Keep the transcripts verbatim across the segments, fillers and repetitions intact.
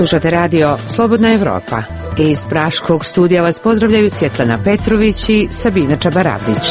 Slušate radio Slobodna Evropa. Iz praškog studija vas pozdravljaju Svjetlana Petrović i Sabina Čabaravdić.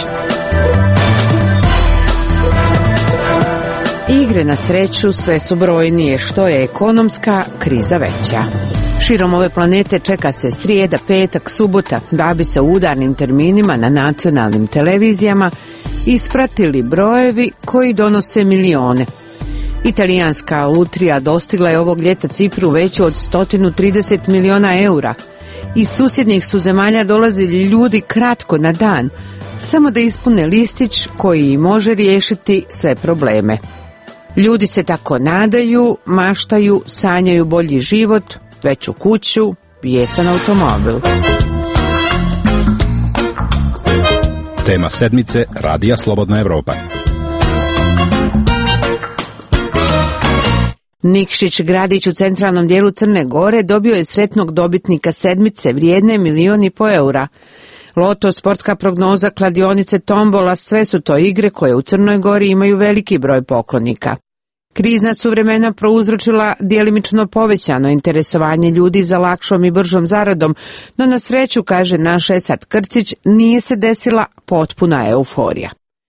Igre na sreću sve su brojnije, što je ekonomska kriza veća. Širom ove planete čeka se srijeda, petak, subota, da bi se u udarnim terminima na nacionalnim televizijama ispratili brojevi koji donose milione. Italijanska lutrija dostigla je ovog ljeta cifru veću od sto trideset miliona eura. Iz susjednih su zemalja dolazili ljudi kratko na dan, samo da ispune listić koji može riješiti sve probleme. Ljudi se tako nadaju, maštaju, sanjaju bolji život, veću kuću, bijesan automobil. Tema sedmice Radija Slobodna Evropa. Nikšić gradić u centralnom dijelu Crne Gore dobio je sretnog dobitnika sedmice vrijedne milion i po eura. Loto, sportska prognoza, kladionice, tombola, sve su to igre koje u Crnoj Gori imaju veliki broj poklonika. Krizna su vremena prouzročila djelimično povećano interesovanje ljudi za lakšom i bržom zaradom, no na sreću, kaže naš Esad Krcić, nije se desila potpuna euforija.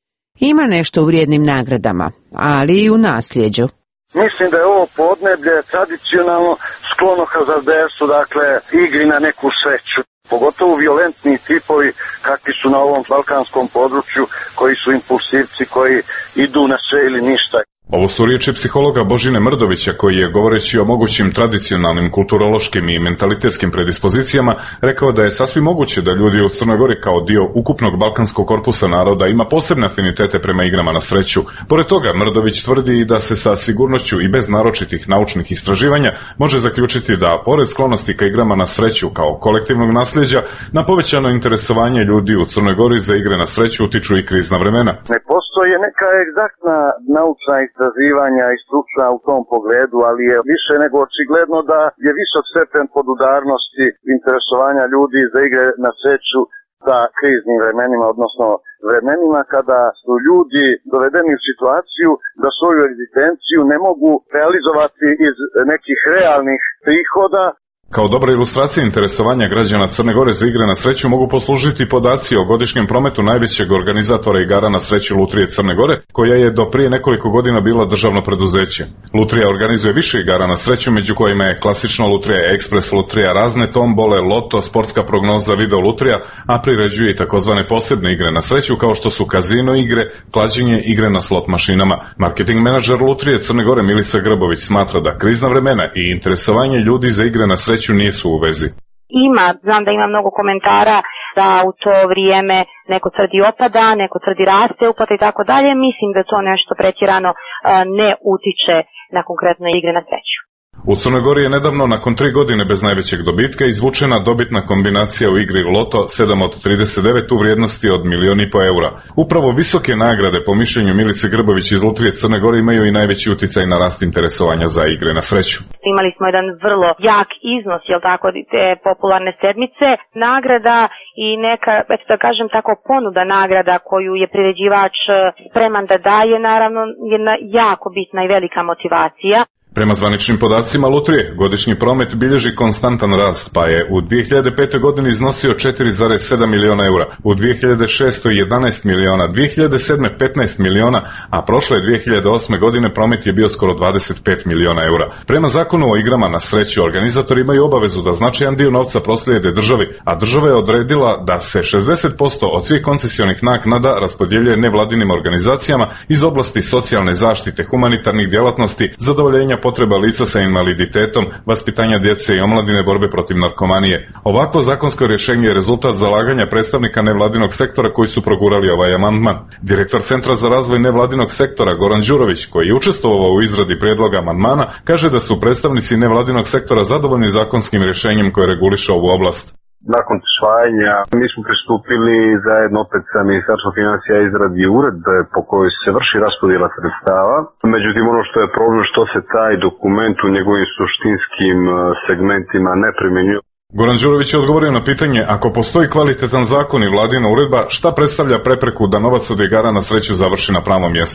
Ima nešto u vrijednim nagradama, ali i u nasljeđu. Mislim da je ovo podneblje tradicionalno sklono hazarderstvu, dakle igri na neku sreću. Pogotovo violentni tipovi kakvi su na ovom balkanskom području, koji su impulsivci, koji idu na sve ili ništa. Ovo su riječi psihologa Božine Mrdovića, koji je, govoreći o mogućim tradicionalnim, kulturološkim i mentalitetskim predispozicijama, rekao da je sasvim moguće da ljudi u Crnoj Gori kao dio ukupnog balkanskog korpusa naroda ima posebne afinitete prema igrama na sreću. Pored toga, Mrdović tvrdi i da se sa sigurnošću i bez naročitih naučnih istraživanja može zaključiti da, pored sklonosti ka igrama na sreću kao kolektivnog nasljeđa, na povećano interesovanje ljudi u Crnoj Gori za igre na sreću utiču i krizna vremena. Ne postoji neka egzaktna naučna istraživanja i stručna u tom pogledu, ali je više nego očigledno da je visok stepen podudarnosti interesovanja ljudi za igre na sreću sa kriznim vremenima, odnosno vremenima kada su ljudi dovedeni u situaciju da svoju egzistenciju ne mogu realizovati iz nekih realnih prihoda. Kao dobra ilustracija interesovanja građana Crne Gore za igre na sreću mogu poslužiti podaci o godišnjem prometu najvećeg organizatora igara na sreću Lutrije Crne Gore, koja je do prije nekoliko godina bila državno preduzeće. Lutrija organizuje više igara na sreću, među kojima je klasična lutrija, ekspres lutrija, razne tombole, loto, sportska prognoza, video lutrija, a priređuje i takozvane posebne igre na sreću kao što su kazino igre, klađenje, igre na slot mašinama. Marketing menadžer Lutrije Crne Gore Milica Grbović smatra da krizna vremena i interesovanje ljudi za igre na sreću nisu u vezi. Ima, znam da ima mnogo komentara da u to vrijeme neko tvrdi opada, neko tvrdi raste uplata i tako dalje. Mislim da to nešto pretjerano ne utiče na konkretne igre na sreću. U Crnoj Gori je nedavno, nakon tri godine bez najvećeg dobitka, izvučena dobitna kombinacija u igri Loto sedam od trideset devet u vrijednosti od milion i po eura. Upravo visoke nagrade, po mišljenju Milice Grbović iz Lutrije Crne Gore, imaju i najveći uticaj na rast interesovanja za igre na sreću. Imali smo jedan vrlo jak iznos, jel tako, te popularne sedmice, nagrada i neka, eto da kažem tako, ponuda nagrada koju je priređivač spreman da daje, naravno jedna jako bitna i velika motivacija. Prema zvaničnim podacima Lutrije, godišnji promet bilježi konstantan rast, pa je u dvije hiljade pete. godini iznosio četiri zarez sedam miliona eura, u dvije hiljade šestoj. jedanaest miliona, dvije hiljade sedme. petnaest miliona, a prošle dvije hiljade osme. godine promet je bio skoro dvadeset pet miliona eura. Prema zakonu o igrama na sreću, organizatori imaju obavezu da značajan dio novca proslijede državi, a država je odredila da se šezdeset posto od svih koncesionih naknada raspodjeljuje nevladinim organizacijama iz oblasti socijalne zaštite, humanitarnih djelatnosti, zadovoljenja potreba lica sa invaliditetom, vaspitanja djece i omladine, borbe protiv narkomanije. Ovakvo zakonsko rješenje je rezultat zalaganja predstavnika nevladinog sektora koji su progurali ovaj amandman. Direktor Centra za razvoj nevladinog sektora Goran Đurović, koji je učestvovao u izradi prijedloga amandmana, kaže da su predstavnici nevladinog sektora zadovoljni zakonskim rješenjem koje reguliše ovu oblast. Nakon usvajanja mi smo pristupili zajedno opet sa Ministarstvom financija izradi uredbe po kojoj se vrši raspodjela sredstava. Međutim, ono što je problem što se taj dokument u njegovim suštinskim segmentima ne primjenjuje. Goran Đurović je odgovorio na pitanje, ako postoji kvalitetan zakon i vladina uredba, šta predstavlja prepreku da novac od igara na sreću završi na pravom mjestu?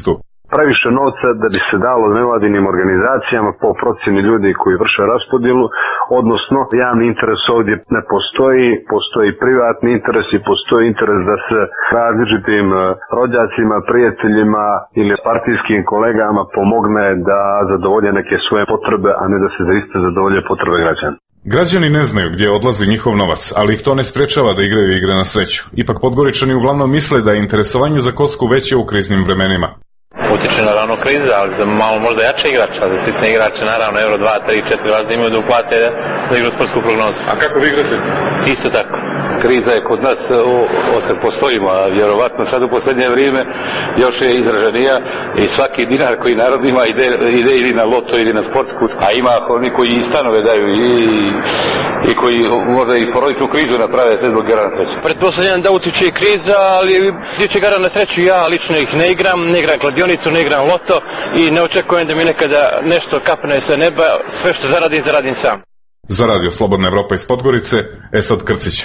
previše novca da bi se dalo nevladinim organizacijama po procjeni ljudi koji vrše raspodjelu, odnosno javni interes ovdje ne postoji, postoji privatni interes i postoji interes da se različitim rođacima, prijateljima ili partijskim kolegama pomogne da zadovolje neke svoje potrebe, a ne da se zaista zadovolje potrebe građana. Građani ne znaju gdje odlazi njihov novac, ali ih to ne sprečava da igraju igre na sreću. Ipak Podgoričani uglavnom misle da je interesovanje za kocku veće u kriznim vremenima. Utiče naravno kriza, ali za malo možda jače igrača, za sitne igrače naravno euro dva, tri, četiri važda imaju da uplate da igru sportsku prognozu. A kako vi igrate? Isto tako. Kriza je kod nas od kad postojimo, a vjerovatno sad u posljednje vrijeme još je izraženija i svaki dinar koji narod ima ide, ide ili na loto ili na sportsku, a ima oni koji i stanove daju i, i koji možda i porodičnu krizu naprave sve zbog igara na sreću. Pretpostavljam da utiče i kriza, ali tiče igara na sreću ja lično ih ne igram, ne igram kladionicu, ne igram loto i ne očekujem da mi nekada nešto kapne sa neba, sve što zaradim, zaradim sam. Za radio Slobodna Evropa iz Podgorice, Esad Krcić.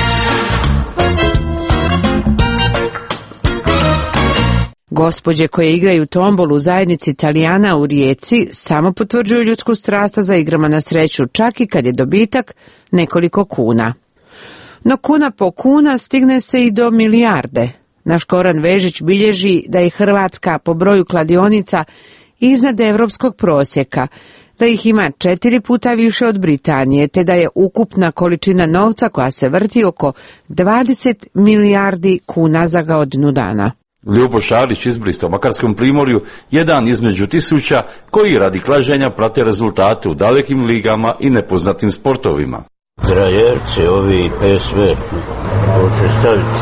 Gospođe koje igraju tombolu u zajednici Italijana u Rijeci samo potvrđuju ljudsku strast za igrama na sreću, čak i kad je dobitak nekoliko kuna. No kuna po kuna stigne se i do milijarde. Naš Goran Vežić bilježi da je Hrvatska po broju kladionica iznad europskog prosjeka, da ih ima četiri puta više od Britanije, te da je ukupna količina novca koja se vrti oko dvadeset milijardi kuna za godinu dana. Ljubo Šarić iz Brista u Makarskom primorju, jedan između tisuća koji radi klađenja prate rezultate u dalekim ligama i nepoznatim sportovima. Zrajerci, ovi P S V, možete staviti.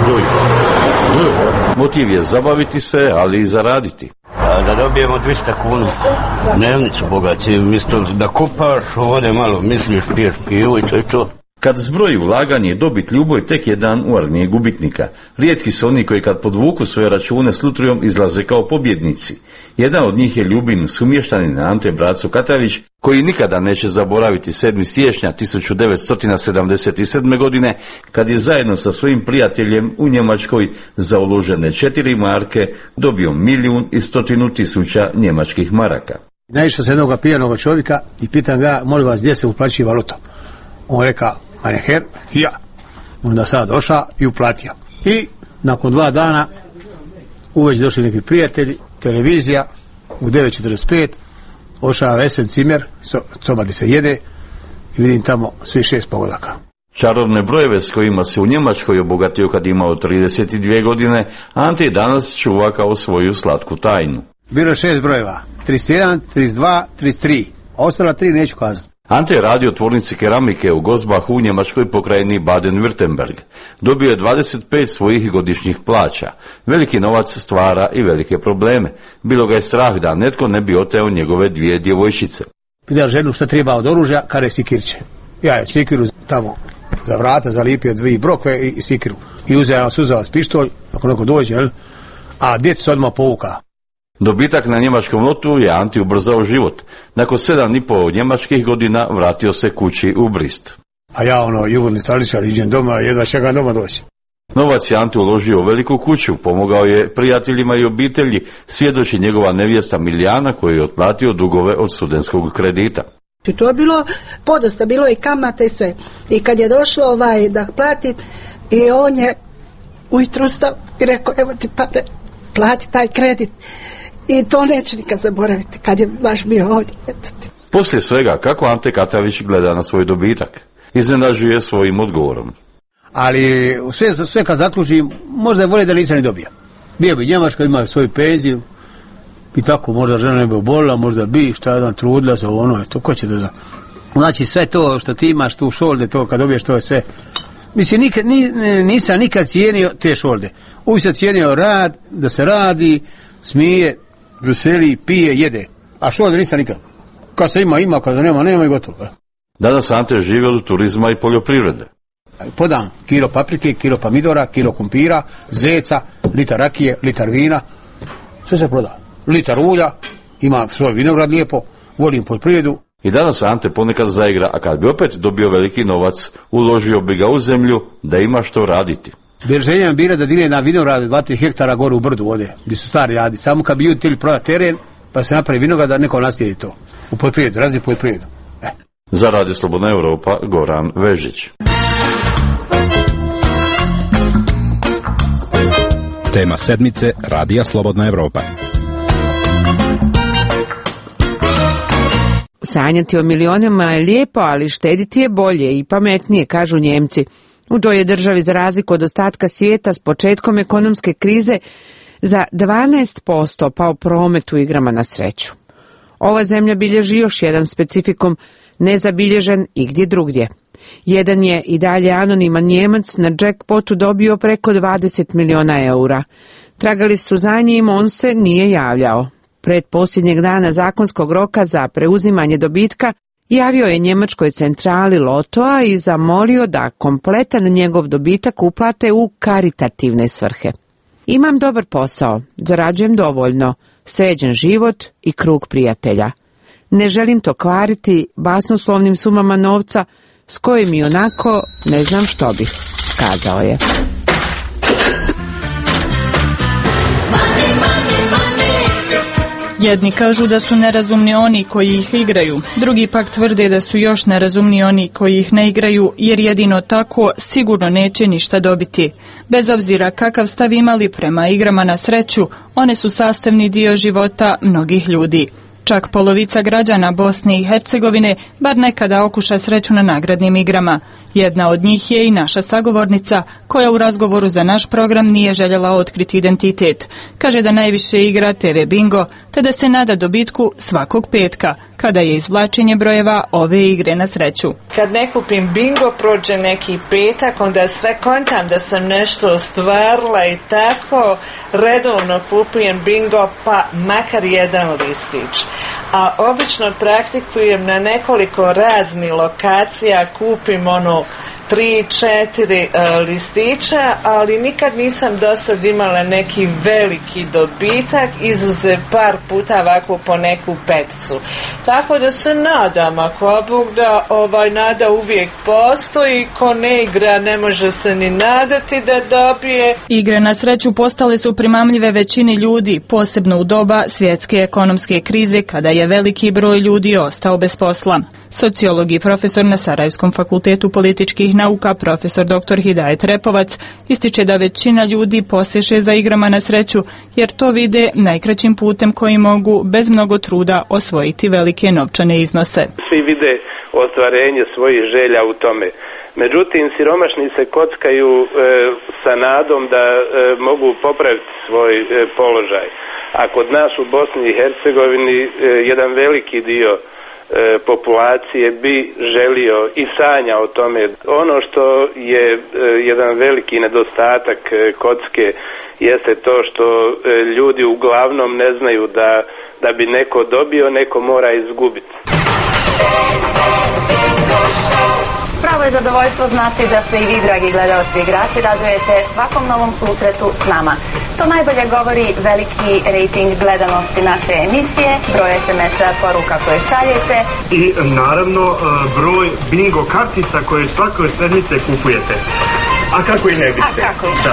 Motiv je zabaviti se, ali i zaraditi. A da dobijemo dvjesto kuna, dnevnicu bogati, umjesto da kupaš, ovdje malo misliš, piješ pivu i to je to. Kad zbroji ulaganje i dobit, Ljubo je tek jedan u armiji gubitnika. Rijetki su oni koji kad podvuku svoje račune s lutrijom izlaze kao pobjednici. Jedan od njih je Ljubin sumještanin Ante Braco Katavić, koji nikada neće zaboraviti sedmog siječnja tisuću devetsto sedamdeset sedme. godine, kad je zajedno sa svojim prijateljem u Njemačkoj za uložene četiri marke dobio milijun i stotinu tisuća njemačkih maraka. Naišao se jednog pijanog čovjeka i pitam ga, molim vas, gdje se uplaćiva loto? On reka, maneher, ja. Onda sad došao i uplatio. I nakon dva dana uveć došli neki prijatelji, televizija, u devet četrdeset pet, ošao Esen Cimer, soba gdje se jede i vidim tamo svi šest pogodaka. Čarobne brojeve s kojima se u Njemačkoj obogatio kad imao trideset dvije godine, Ante danas čuva kao svoju slatku tajnu. Bilo je šest brojeva, trideset jedan, trideset dva, trideset tri, a ostala tri neću kazati. Ante je radio u tvornici keramike u Gosbahu u Njemačkoj pokrajini Baden-Württemberg. Dobio je dvadeset pet svojih godišnjih plaća. Veliki novac stvara i velike probleme. Bilo ga je strah da netko ne bi oteo njegove dvije djevojčice. Pitao ženu šta treba od oružja, kare sikirće. Ja je sikiru tamo za vrata zalipio dvije brokve i, i sikiru. I uzeo suzavac pištolj, ako neko dođe, jel? A djeca se odmah povuka. Dobitak na njemačkom lotu je Anti ubrzao život. Nakon sedam i pol njemačkih godina vratio se kući u Brist. A ja ono, jugurni staličar, iđem doma, jedva čekam doma doći. Novac je Anti uložio u veliku kuću, pomogao je prijateljima i obitelji, svjedoči njegova nevjesta Milijana koji je otplatio dugove od studentskog kredita. I to je bilo podosta, bilo i kamata i sve. I kad je došlo ovaj da plati, i on je ujutro ustao i rekao, evo ti pare, plati taj kredit. I to neću nikad zaboraviti, kad je baš bio ovdje. Poslije svega, kako Ante Katavić gleda na svoj dobitak? Iznenađuje svojim odgovorom. Ali sve, sve kad zaključim, možda je bolje da nisam ni dobio. Bio bi Njemačka, imao svoju penziju i tako, možda žena ne bi obolila, možda bi, šta jedan trudila za ono, to ko će da zna. Znači sve to što ti imaš tu šolde, to kad dobiješ, to je sve. Mislim, nikad, nisam nikad cijenio te šolde. Uvijek sam cijenio rad, da se radi, smije, veseli, pije, jede. A šolde nisam nikad. Kad se ima, ima, kad se nema, nema i gotovo. Danas Ante živi od turizma i poljoprivrede. Podam kilo paprike, kilo pomidora, kilo kumpira, zeca, litar rakije, litar vina. Sve se proda. Litar ulja, ima svoj vinograd lijepo, volim poljoprivredu. I danas Ante ponekad zaigra, a kad bi opet dobio veliki novac, uložio bi ga u zemlju da ima što raditi. Rješenje je bilo da digne na vinograd dva tri hektara gore u brdu ovdje, gdje su stari radi. Samo kad bi ljudi htjeli prodati teren, pa se napravi vinograd da neko naslijedi to. U poljoprivredu, razli poljoprivredu. E. Za Radio Slobodna Europa, Goran Vežić. Tema sedmice Radija Slobodna Europa. Sanjati o milionima je lijepo, ali štediti je bolje i pametnije, kažu Njemci. U toj je državi, za razliku od ostatka svijeta, s početkom ekonomske krize za dvanaest posto pao promet u igrama na sreću. Ova zemlja bilježi još jedan specifikum, nezabilježen igdje drugdje. Jedan je i dalje anoniman Njemac na jackpotu dobio preko dvadeset miliona eura. Tragali su za njim, on se nije javljao. Pred posljednjeg dana zakonskog roka za preuzimanje dobitka javio je njemačkoj centrali Lotoa i zamolio da kompletan njegov dobitak uplate u karitativne svrhe. Imam dobar posao, zarađujem dovoljno, sređen život i krug prijatelja. Ne želim to kvariti basnoslovnim sumama novca s kojim i onako ne znam što bih, kazao je. Jedni kažu da su nerazumni oni koji ih igraju, drugi pak tvrde da su još nerazumni oni koji ih ne igraju, jer jedino tako sigurno neće ništa dobiti. Bez obzira kakav stav imali prema igrama na sreću, one su sastavni dio života mnogih ljudi. Čak polovica građana Bosne i Hercegovine bar nekada okuša sreću na nagradnim igrama. Jedna od njih je i naša sagovornica, koja u razgovoru za naš program nije željela otkriti identitet. Kaže da najviše igra te ve bingo, te da se nada dobitku svakog petka, kada je izvlačenje brojeva ove igre na sreću. Kad ne kupim bingo, prođe neki petak, onda sve kontam da sam nešto ostvarila i tako redovno kupujem bingo, pa makar jedan listić. A obično praktikujem na nekoliko raznih lokacija, kupim ono tri, četiri uh, listića, ali nikad nisam do sad imala neki veliki dobitak, izuzev par puta ovako po neku peticu. Tako da se nadam, ako Bog da, ovaj nada uvijek postoji, ko ne igra ne može se ni nadati da dobije. Igre na sreću postale su primamljive većini ljudi, posebno u doba svjetske ekonomske krize, kada je veliki broj ljudi ostao bez posla. Sociolog i profesor na Sarajevskom fakultetu političkih nauka, profesor doktor Hidajet Repovac, ističe da većina ljudi poseše za igrama na sreću, jer to vide najkraćim putem koji mogu bez mnogo truda osvojiti velike novčane iznose. Svi vide ostvarenje svojih želja u tome. Međutim, siromašni se kockaju e, sa nadom da e, mogu popraviti svoj e, položaj. A kod nas u Bosni i Hercegovini e, jedan veliki dio populacije bi želio i sanja o tome. Ono što je jedan veliki nedostatak kocke jeste to što ljudi uglavnom ne znaju da, da bi neko dobio, neko mora izgubiti. Pravo je zadovoljstvo znati da se i vi, dragi gledalci i igrači, radujete svakom novom susretu s nama. To najbolje govori veliki rejting gledanosti naše emisije, broj es em es poruka koje šaljete i naravno broj bingo kartica koje svake sedmice kupujete. A kako i ne biste? A kako? Da.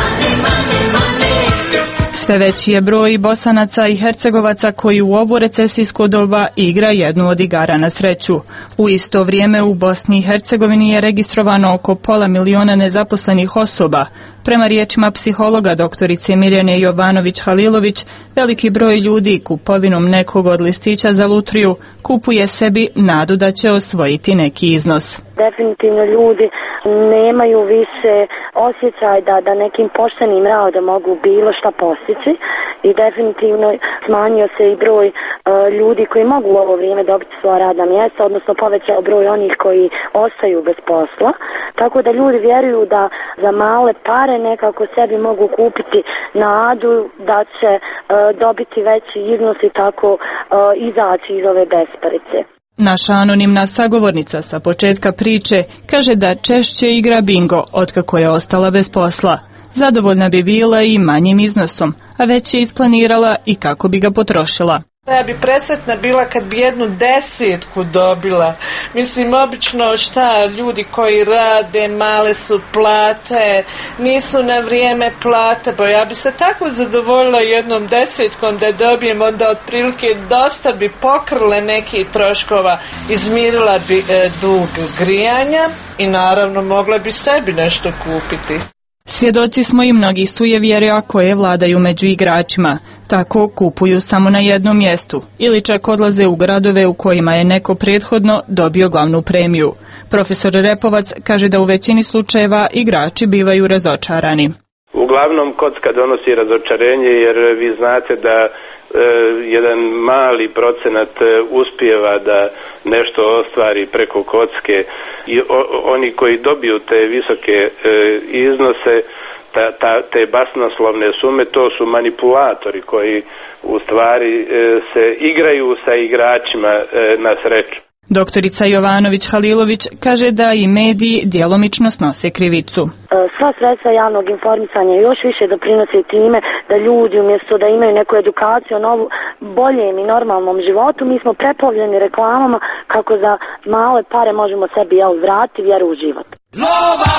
Sve veći je broj Bosanaca i Hercegovaca koji u ovo recesijsko doba igra jednu od igara na sreću. U isto vrijeme u Bosni i Hercegovini je registrovano oko pola miliona nezaposlenih osoba. Prema riječima psihologa doktorice Mirjane Jovanović-Halilović, veliki broj ljudi kupovinom nekog od listića za lutriju kupuje sebi nadu da će osvojiti neki iznos. Definitivno ljudi nemaju više osjećaj da, da nekim poštenim radom mogu bilo šta postići i definitivno smanjio se i broj uh, ljudi koji mogu u ovo vrijeme dobiti svoja radna mjesta, odnosno povećao broj onih koji ostaju bez posla, tako da ljudi vjeruju da za male pare nekako sebi mogu kupiti nadu da će uh, dobiti veći iznos i tako uh, izaći iz ove besparice. Naša anonimna sagovornica sa početka priče kaže da češće igra bingo otkako je ostala bez posla. Zadovoljna bi bila i manjim iznosom, a već je isplanirala i kako bi ga potrošila. Ja bi presretna bila kad bi jednu desetku dobila. Mislim, obično šta, ljudi koji rade, male su plate, nisu na vrijeme plate, pa ja bi se tako zadovoljila jednom desetkom da dobijem, onda otprilike dosta bi pokrile nekih troškova, izmirila bi e, dug grijanja i naravno mogla bi sebi nešto kupiti. Svjedoci smo i mnogih sujevjerja koje vladaju među igračima. Tako kupuju samo na jednom mjestu ili čak odlaze u gradove u kojima je neko prethodno dobio glavnu premiju. Profesor Repovac kaže da u većini slučajeva igrači bivaju razočarani. Uglavnom kocka donosi razočarenje jer vi znate da e, jedan mali procenat e, uspijeva da nešto ostvari preko kocke i o, oni koji dobiju te visoke e, iznose, ta, ta, te basnoslovne sume, to su manipulatori koji u stvari e, se igraju sa igračima e, na sreću. Doktorica Jovanović Halilović kaže da i mediji djelomično snose krivicu. Sva sredstva javnog informisanja još više doprinose time da ljudi umjesto da imaju neku edukaciju o novu, boljem i normalnom životu, mi smo preplavljeni reklamama kako za male pare možemo sebi jel, vratiti vjeru u život. Lova!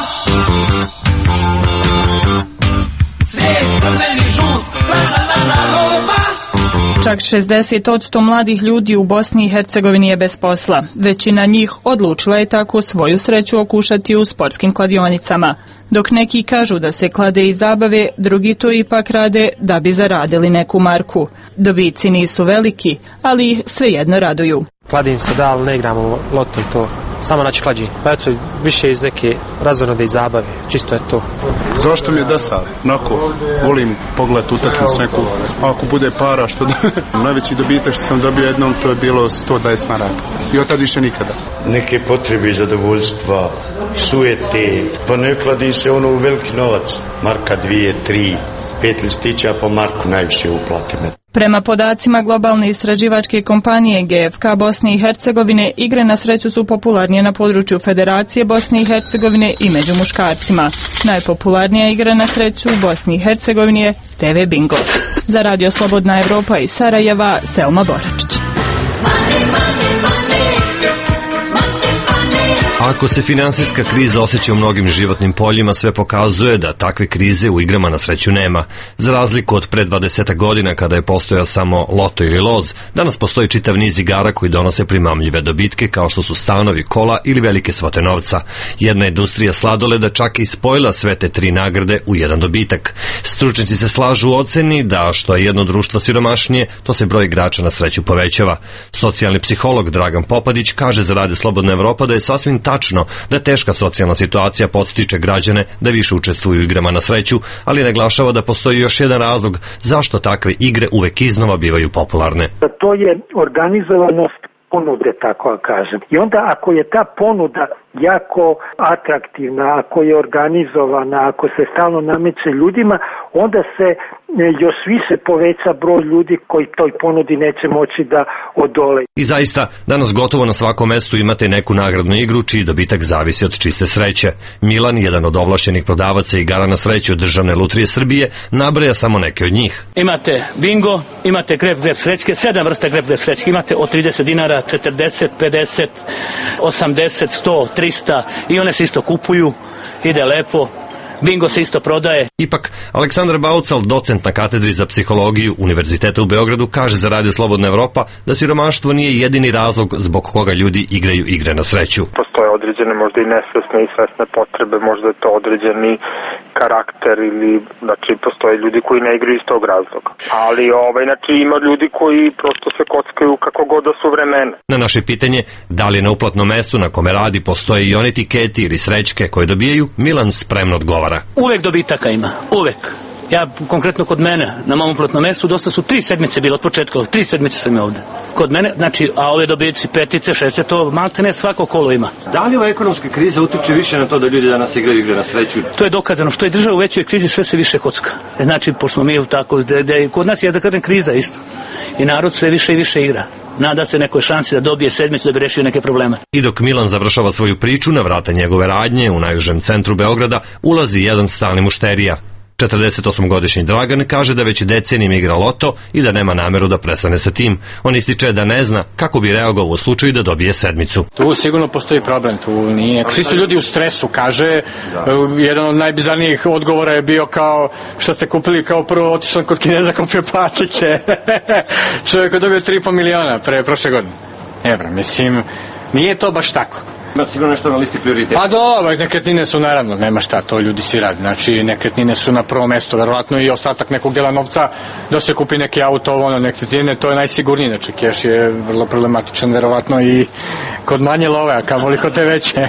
Svijet crveni žut, la la la la lova! Čak šezdeset posto mladih ljudi u Bosni i Hercegovini je bez posla. Većina njih odlučila je tako svoju sreću okušati u sportskim kladionicama. Dok neki kažu da se klade i zabave, drugi to ipak rade da bi zaradili neku marku. Dobici nisu veliki, ali ih svejedno raduju. Kladim se da, ali ne igramo loto i to. Samo naći klađi. Pa eto, više iz neke razonode i zabave. Čisto je to. Zašto mi je desao? Onako, volim pogled utakmicu neku. Ako bude para, što da... Najveći dobitak što sam dobio jednom, to je bilo sto dvadeset maraka. I od tad više nikada. Neke potrebe, zadovoljstva, sujete. Pa ne kladi se ono u veliki novac. Marka dvije, tri, pet listića po marku najviše uplate. Prema podacima globalne istraživačke kompanije G F K Bosne i Hercegovine, igre na sreću su popularnije na području Federacije Bosne i Hercegovine i među muškarcima. Najpopularnija igra na sreću u Bosni i Hercegovini je T V Bingo. Za Radio Slobodna Evropa iz Sarajeva, Selma Boračić. Ako se finansijska kriza osjeća u mnogim životnim poljima, sve pokazuje da takve krize u igrama na sreću nema. Za razliku od pre dvadeset godina kada je postojao samo loto ili loz, danas postoji čitav niz igara koji donose primamljive dobitke kao što su stanovi, kola ili velike svote novca. Jedna industrija sladoleda čak i spojila sve te tri nagrade u jedan dobitak. Stručnjaci se slažu u oceni da što je jedno društvo siromašnije, to se broj igrača na sreću povećava. Socijalni psiholog Dragan Popadić kaže za Radio Slobodna Evropa da je sasvim tačno da teška socijalna situacija podstiče građane da više učestvuju u igrama na sreću, ali naglašava da postoji još jedan razlog zašto takve igre uvek iznova bivaju popularne. To je organizovanost ponude, tako da kažem. I onda ako je ta ponuda jako atraktivna, ako je organizovana, ako se stalno nameće ljudima, onda se još više poveća broj ljudi koji toj ponudi neće moći da odole. I zaista, danas gotovo na svakom mestu imate neku nagradnu igru čiji dobitak zavisi od čiste sreće. Milan, jedan od ovlašćenih prodavaca igara na sreću od Državne lutrije Srbije, nabraja samo neke od njih. Imate bingo, imate grep grep srećke, sedam vrsta grep grep srećke, imate od trideset dinara, četrdeset, pedeset, osamdeset, sto, trista i one se isto kupuju, ide lepo. Bingo se isto prodaje. Ipak, Aleksandar Baucal, docent na katedri za psihologiju Univerziteta u Beogradu, kaže za Radio Slobodna Evropa da siromaštvo nije jedini razlog zbog koga ljudi igraju igre na sreću. Postoje određene možda i nesvesne i svesne potrebe, možda je to određeni karakter ili, znači, postoje ljudi koji ne igraju iz tog razloga. Ali, ovaj, znači, ima ljudi koji prosto se kockaju kako god da su vremena. Na naše pitanje, da li na uplatnom mestu na kome radi postoje i oni etiketi ili srećke koje dobijaju, Milan spremno odgovara. Uvek dobitaka ima, uvek. Ja konkretno kod mene, na mom uplatnom mestu, dosta su tri sedmice bilo od početka, tri sedmice sam je ovde. Kod mene, znači, a ove dobici petice, šeste, to malte ne svako kolo ima. Da li ova ekonomska kriza utiče više na to da ljudi danas igraju igre na sreću? To je dokazano, što je država u većoj krizi, sve se više kocka. Znači, pošto mi tako, da, da, kod nas je da kažem kriza isto. I narod sve više i više igra. Nada se nekoj šansi da dobije sedmicu da bi rešio neke probleme. I dok Milan završava svoju priču, na vrata njegove radnje u najužem centru Beograda ulazi jedan stalni mušterija. četrdesetosmogodišnji Dragan kaže da već decenijima igra loto i da nema nameru da prestane sa tim. On ističe da ne zna kako bi reagovao u slučaju da dobije sedmicu. Tu sigurno postoji problem, tu nije. Svi su ljudi u stresu, kaže. Jedan od najbizarnijih odgovora je bio kao što ste kupili, kao prvo otišao kod Kineza, kupio patike. Čovjek je dobio tri i po miliona pre prošle godine. Evra, mislim, nije to baš tako. Ima sigurno nešto na listi prioriteta. Pa dobro, nekretnine su naravno, nema šta, to ljudi svi radi. Znači, nekretnine su na prvo mesto, verovatno i ostatak nekog dela novca da se kupi neki auto, ono, nekretnine, to je najsigurnije. Znači, keš je vrlo problematičan, verovatno i kod manje love, a kamoli kod te veće.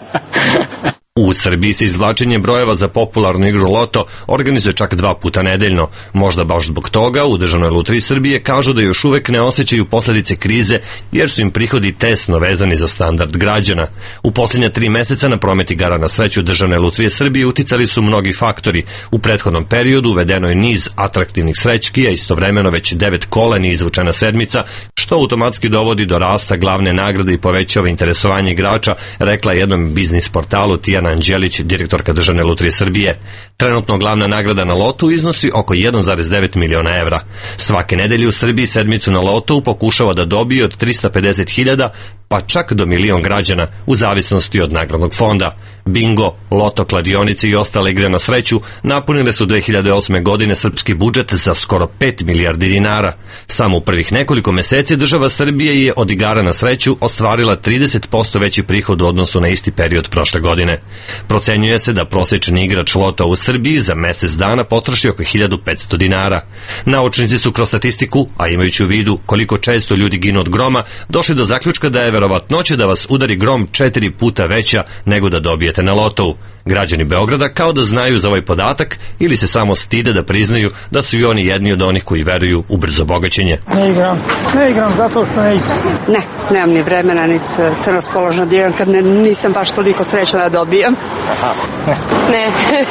U Srbiji se izvlačenje brojeva za popularnu igru loto organizuje čak dva puta nedeljno. Možda baš zbog toga u Državnoj lutriji Srbije kažu da još uvek ne osjećaju posledice krize jer su im prihodi tesno vezani za standard građana. U posljednja tri meseca na promet igara na sreću Državne lutrije Srbije uticali su mnogi faktori. U prethodnom periodu uvedeno je niz atraktivnih srećki, a istovremeno već devet kola nije izvučena sedmica, što automatski dovodi do rasta glavne nagrade i povećava interesovanje igrača, rekla je jednom biznis portalu Tijana Anđelić, direktorka Državne lutrije Srbije. Trenutno glavna nagrada na lotu iznosi oko jedan zarez devet miliona evra. Svake nedelje u Srbiji sedmicu na lotu pokušava da dobije od trista pedeset hiljada pa čak do milion građana u zavisnosti od nagradnog fonda. Bingo, loto, kladionice i ostale igre na sreću napunile su dve hiljade osme. godine srpski budžet za skoro pet milijardi dinara. Samo u prvih nekoliko meseci država Srbije je od igara na sreću ostvarila trideset posto veći prihod u odnosu na isti period prošle godine. Procenjuje se da prosječni igrač lota u Srbiji za mesec dana potroši oko hiljadu petsto dinara. Naučnici su kroz statistiku, a imajući u vidu koliko često ljudi ginu od groma, došli do zaključka da je verovatnoća da vas udari grom četiri puta veća nego da dobijete na lotovu. Građani Beograda kao da znaju za ovaj podatak ili se samo stide da priznaju da su i oni jedni od onih koji veruju u brzo bogaćenje. Ne igram, ne igram zato što ne igram. Ne, nemam ni vremena, niti se raspoložena da igram kad ne, nisam baš toliko srećna da dobijam. Aha. Ne,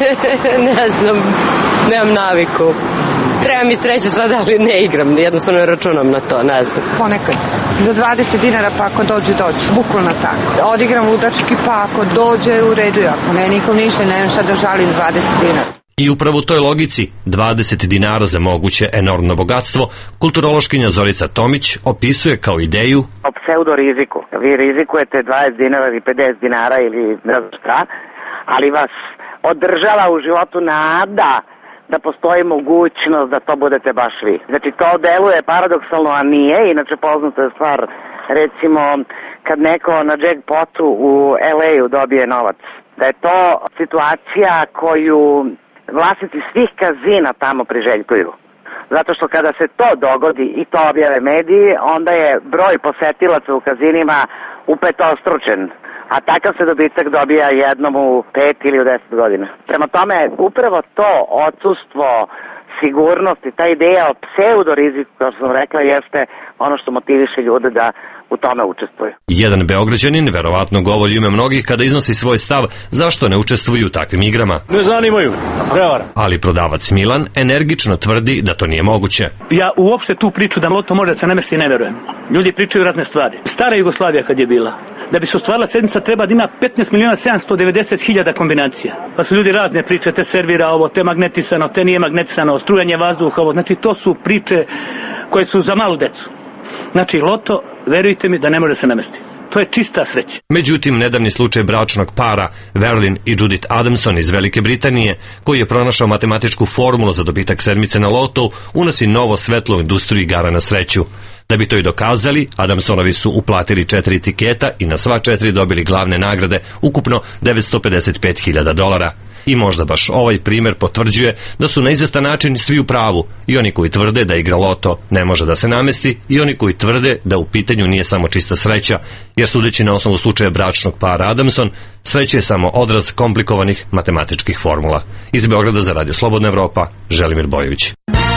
ne znam, nemam naviku. Treba mi sreće sad, ali ne igram, jednostavno ne računam na to, ne znam. Ponekad, za dvadeset dinara pa ako dođe, dođe, bukvalno tako. Odigram ludački pa ako dođe u redu, ako ne, nikom ništa, nemam šta da žalim dvadeset dinara. I upravo u toj logici, dvadeset dinara za moguće enormno bogatstvo, kulturološkinja Zorica Tomić opisuje kao ideju o pseudo riziku. Vi rizikujete dvadeset dinara ili pedeset dinara ili ne znam šta, ali vas održava u životu nada da postoji mogućnost da to budete baš vi. Znači to deluje paradoksalno, a nije, inače poznata je stvar, recimo kad neko na jackpotu u el ej-u dobije novac, da je to situacija koju vlasnici svih kazina tamo priželjkuju. Zato što kada se to dogodi i to objave mediji, onda je broj posetilaca u kazinima upetostručen. A takav se dobitak dobija jednom u pet ili u deset godina. Prema tome, upravo to odsustvo sigurnosti, ta ideja o pseudoriziku, kao što sam rekla, jeste ono što motiviše ljude da u tome učestvuju. Jedan Beograđanin verovatno govori ime mnogih kada iznosi svoj stav zašto ne učestvuju u takvim igrama. Ne zanimaju, prevara. Ali prodavac Milan energično tvrdi da to nije moguće. Ja uopšte tu priču da loto može da se namesti ne verujem. Ljudi pričaju razne stvari. Stara Jugoslavija kad je bila, da bi se ostvarila sedmica treba da ima petnaest miliona sedamsto devedeset hiljada kombinacija. Pa su ljudi razne priče, te servira ovo, te magnetisano, te nije magnetisano, strujanje vazduha, ovo. Znači to su priče koje su za malu decu. Znači loto, verujte mi da ne može se namesti. To je čista sreća. Međutim, nedavni slučaj bračnog para Verlin i Judith Adamson iz Velike Britanije, koji je pronašao matematičku formulu za dobitak sedmice na lotou, unosi novo svetlo u industriju igara na sreću. Da bi to i dokazali, Adamsonovi su uplatili četiri etiketa i na sva četiri dobili glavne nagrade, ukupno devetsto pedeset pet hiljada dolara. I možda baš ovaj primjer potvrđuje da su na izvestan način svi u pravu, i oni koji tvrde da igra loto ne može da se namesti, i oni koji tvrde da u pitanju nije samo čista sreća, jer sudeći na osnovu slučaja bračnog para Adamson, sreća je samo odraz komplikovanih matematičkih formula. Iz Beograda za Radio Slobodna Evropa, Želimir Bojović.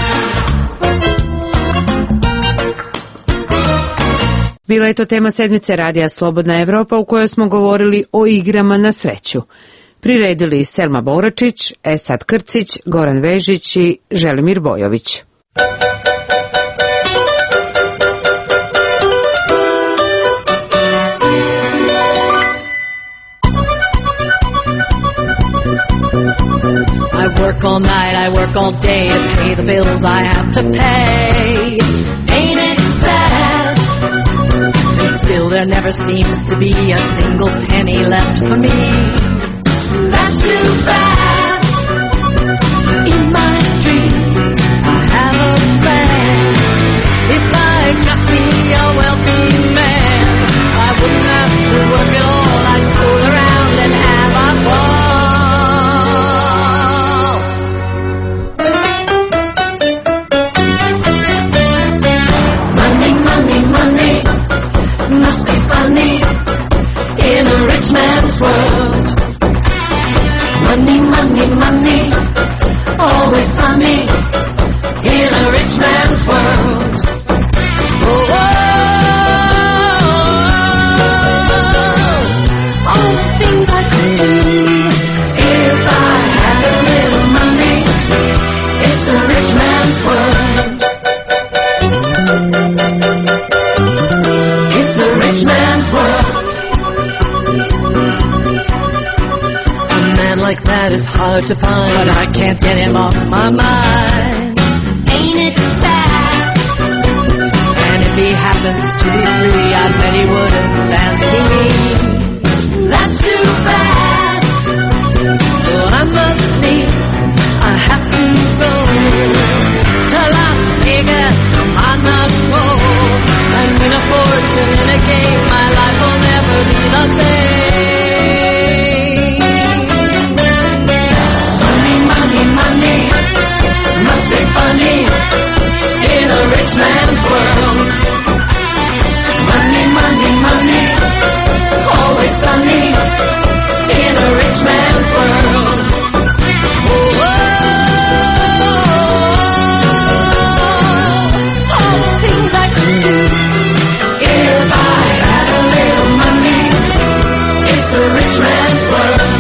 Bila je to tema sedmice Radija Slobodna Evropa u kojoj smo govorili o igrama na sreću. Priredili Selma Boračić, Esad Krcić, Goran Vežić i Želimir Bojović. I work all night, I work all day to pay the bills I have to pay. Ain't it sad? And still there never seems to be a single penny left for me. That's too bad. In my dreams I have a plan. If I got me a wealthy man, I wouldn't have to work at all. I'd fool around and have a ball. Money, money, money must be funny in a rich man's world. Money, money, money, always sunny in a rich man's world. Oh, oh. All the things I could do if I had a little money. It's a rich man's world. It's a rich man's world. A man like that is hard to find, but I can't get him off my mind. Ain't it sad? And if he happens to be free, I bet he wouldn't fancy me. That's too bad. So I must leave. I have to go to Las Vegas on my pole and win a fortune in a game. My life will never be the same. Money, money, money must be funny in a rich man's world. Money, money, money, always sunny in a rich man's world. Oh, oh, all the things I could do if I had a little money. It's a rich man's world.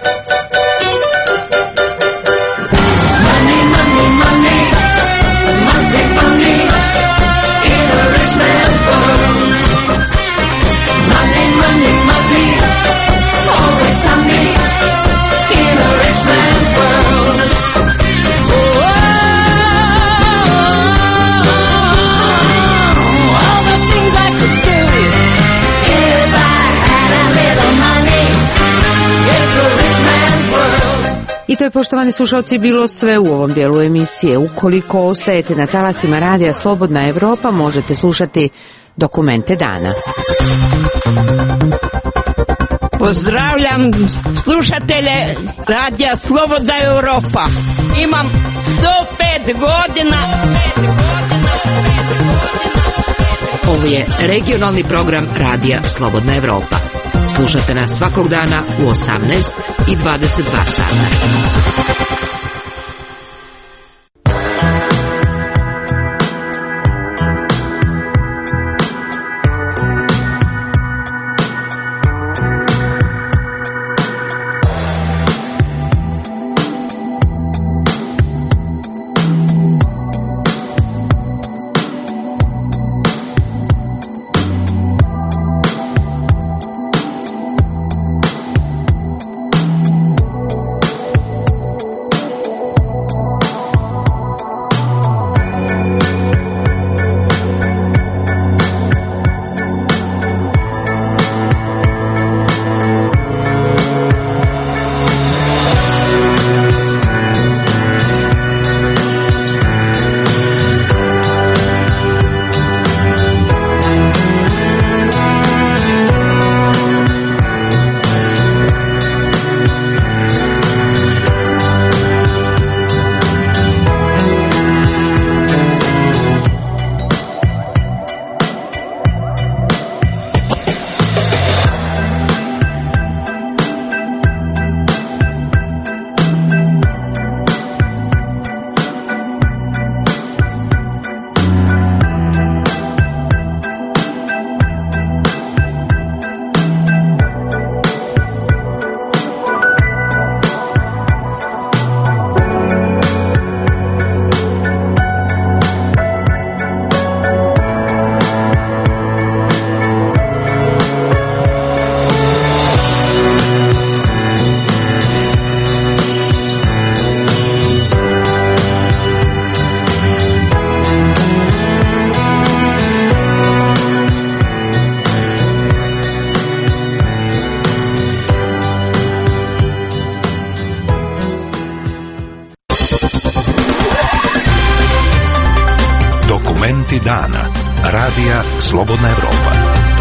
Money, money, money must be funny in a rich man's world. Money, money, money, always sunny in a rich man's world. Oh, all the things I could do if I had a little money. It's a rich man's world. I to je, poštovani slušalci, bilo sve u ovom dijelu emisije. Ukoliko ostajete na talasima radija Slobodna Evropa, možete slušati Dokumente dana. Pozdravljam slušatelje radija Slobodna Evropa. Imam sto pet godina. Ovo je regionalni program radija Slobodna Evropa. Slušate nas svakog dana u osamnaest i dvadeset dva sata. Dokumenti dana. Radija Slobodna Evropa.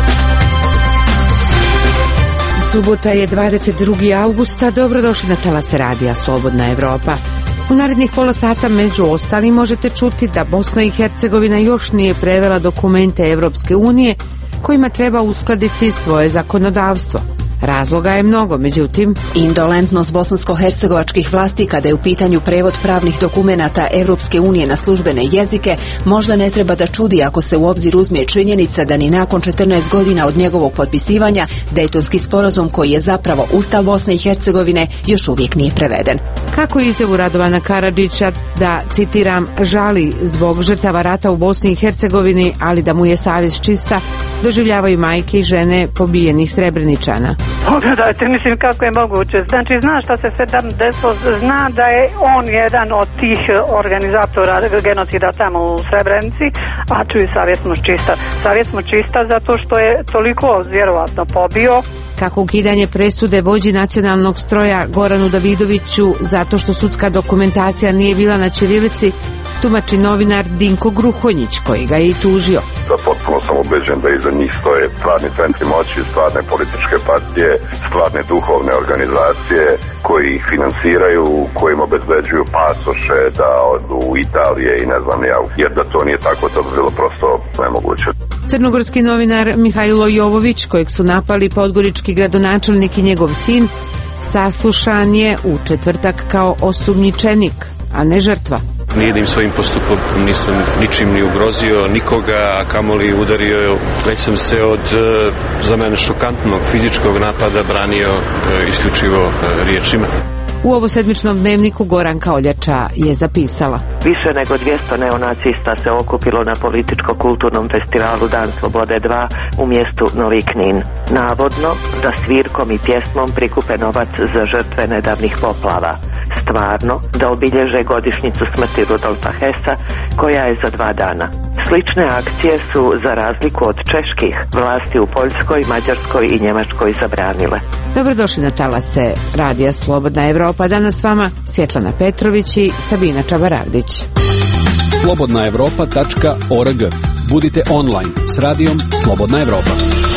Subota je dvadeset drugog avgusta. Dobrodošli na talase Radija Slobodna Evropa. U narednih pola sata među ostalim možete čuti da Bosna i Hercegovina još nije prevela dokumente Evropske unije kojima treba uskladiti svoje zakonodavstvo. Razloga je mnogo, međutim... Indolentnost bosansko-hercegovačkih vlasti kada je u pitanju prevod pravnih dokumenata Evropske unije na službene jezike možda ne treba da čudi ako se u obzir uzme činjenica da ni nakon četrnaest godina od njegovog potpisivanja Dejtonski sporazum, koji je zapravo Ustav Bosne i Hercegovine, još uvijek nije preveden. Kako izjavu Radovana Karadžića da, citiram, žali zbog žrtava rata u Bosni i Hercegovini, ali da mu je savjest čista, doživljavaju majke i žene pobijenih Srebreničana. Pogledajte, mislim kako je moguće. Znači, zna šta se sve tam desilo, zna da je on jedan od tih organizatora genocida tamo u Srebrenici, a čuju, savjest mu čista. Savjest mu čista zato što je toliko vjerovatno pobio. Kako ukidanje presude vođi nacionalnog stroja Goranu Davidoviću zato što sudska dokumentacija nije bila na ćirilici, tumači novinar Dinko Gruhonjić, koji ga je i tužio. Da, potpuno sam ubeđen da iza njih stoje stvarni centri moći, stvarne političke partije, stvarne duhovne organizacije koji ih finansiraju, kojim obezbeđuju pasoše da odu u Italije i ne znam ja, jer da to nije tako, to bi bilo prosto nemoguće. Crnogorski novinar Mihajlo Jovović, kojeg su napali podgorički gradonačelnik i njegov sin, saslušan je u četvrtak kao osumnjičenik, a ne žrtva. Nijednim svojim postupom nisam ničim ni ugrozio nikoga, a kamoli udario. Već sam se od, za mene, šokantnog fizičkog napada branio isključivo riječima. U ovosedmičnom dnevniku Goranka Oljača je zapisala: Više nego dvjesto neonacista se okupilo na političko-kulturnom festivalu Dan Slobode dva u mjestu Novi Knin. Navodno da svirkom i pjesmom prikupe novac za žrtve nedavnih poplava. Stvarno da obilježe godišnjicu smrti Rudolfa Hessa, koja je za dva dana. Slične akcije su, za razliku od čeških, vlasti u Poljskoj, Mađarskoj i Njemačkoj zabranile. Dobrodošli na talase Radija Slobodna Evropa. Danas s vama Svjetlana Petrović i Sabina Čabaravdić. slobodna evropa tačka org. Budite online s radijom Slobodna Evropa.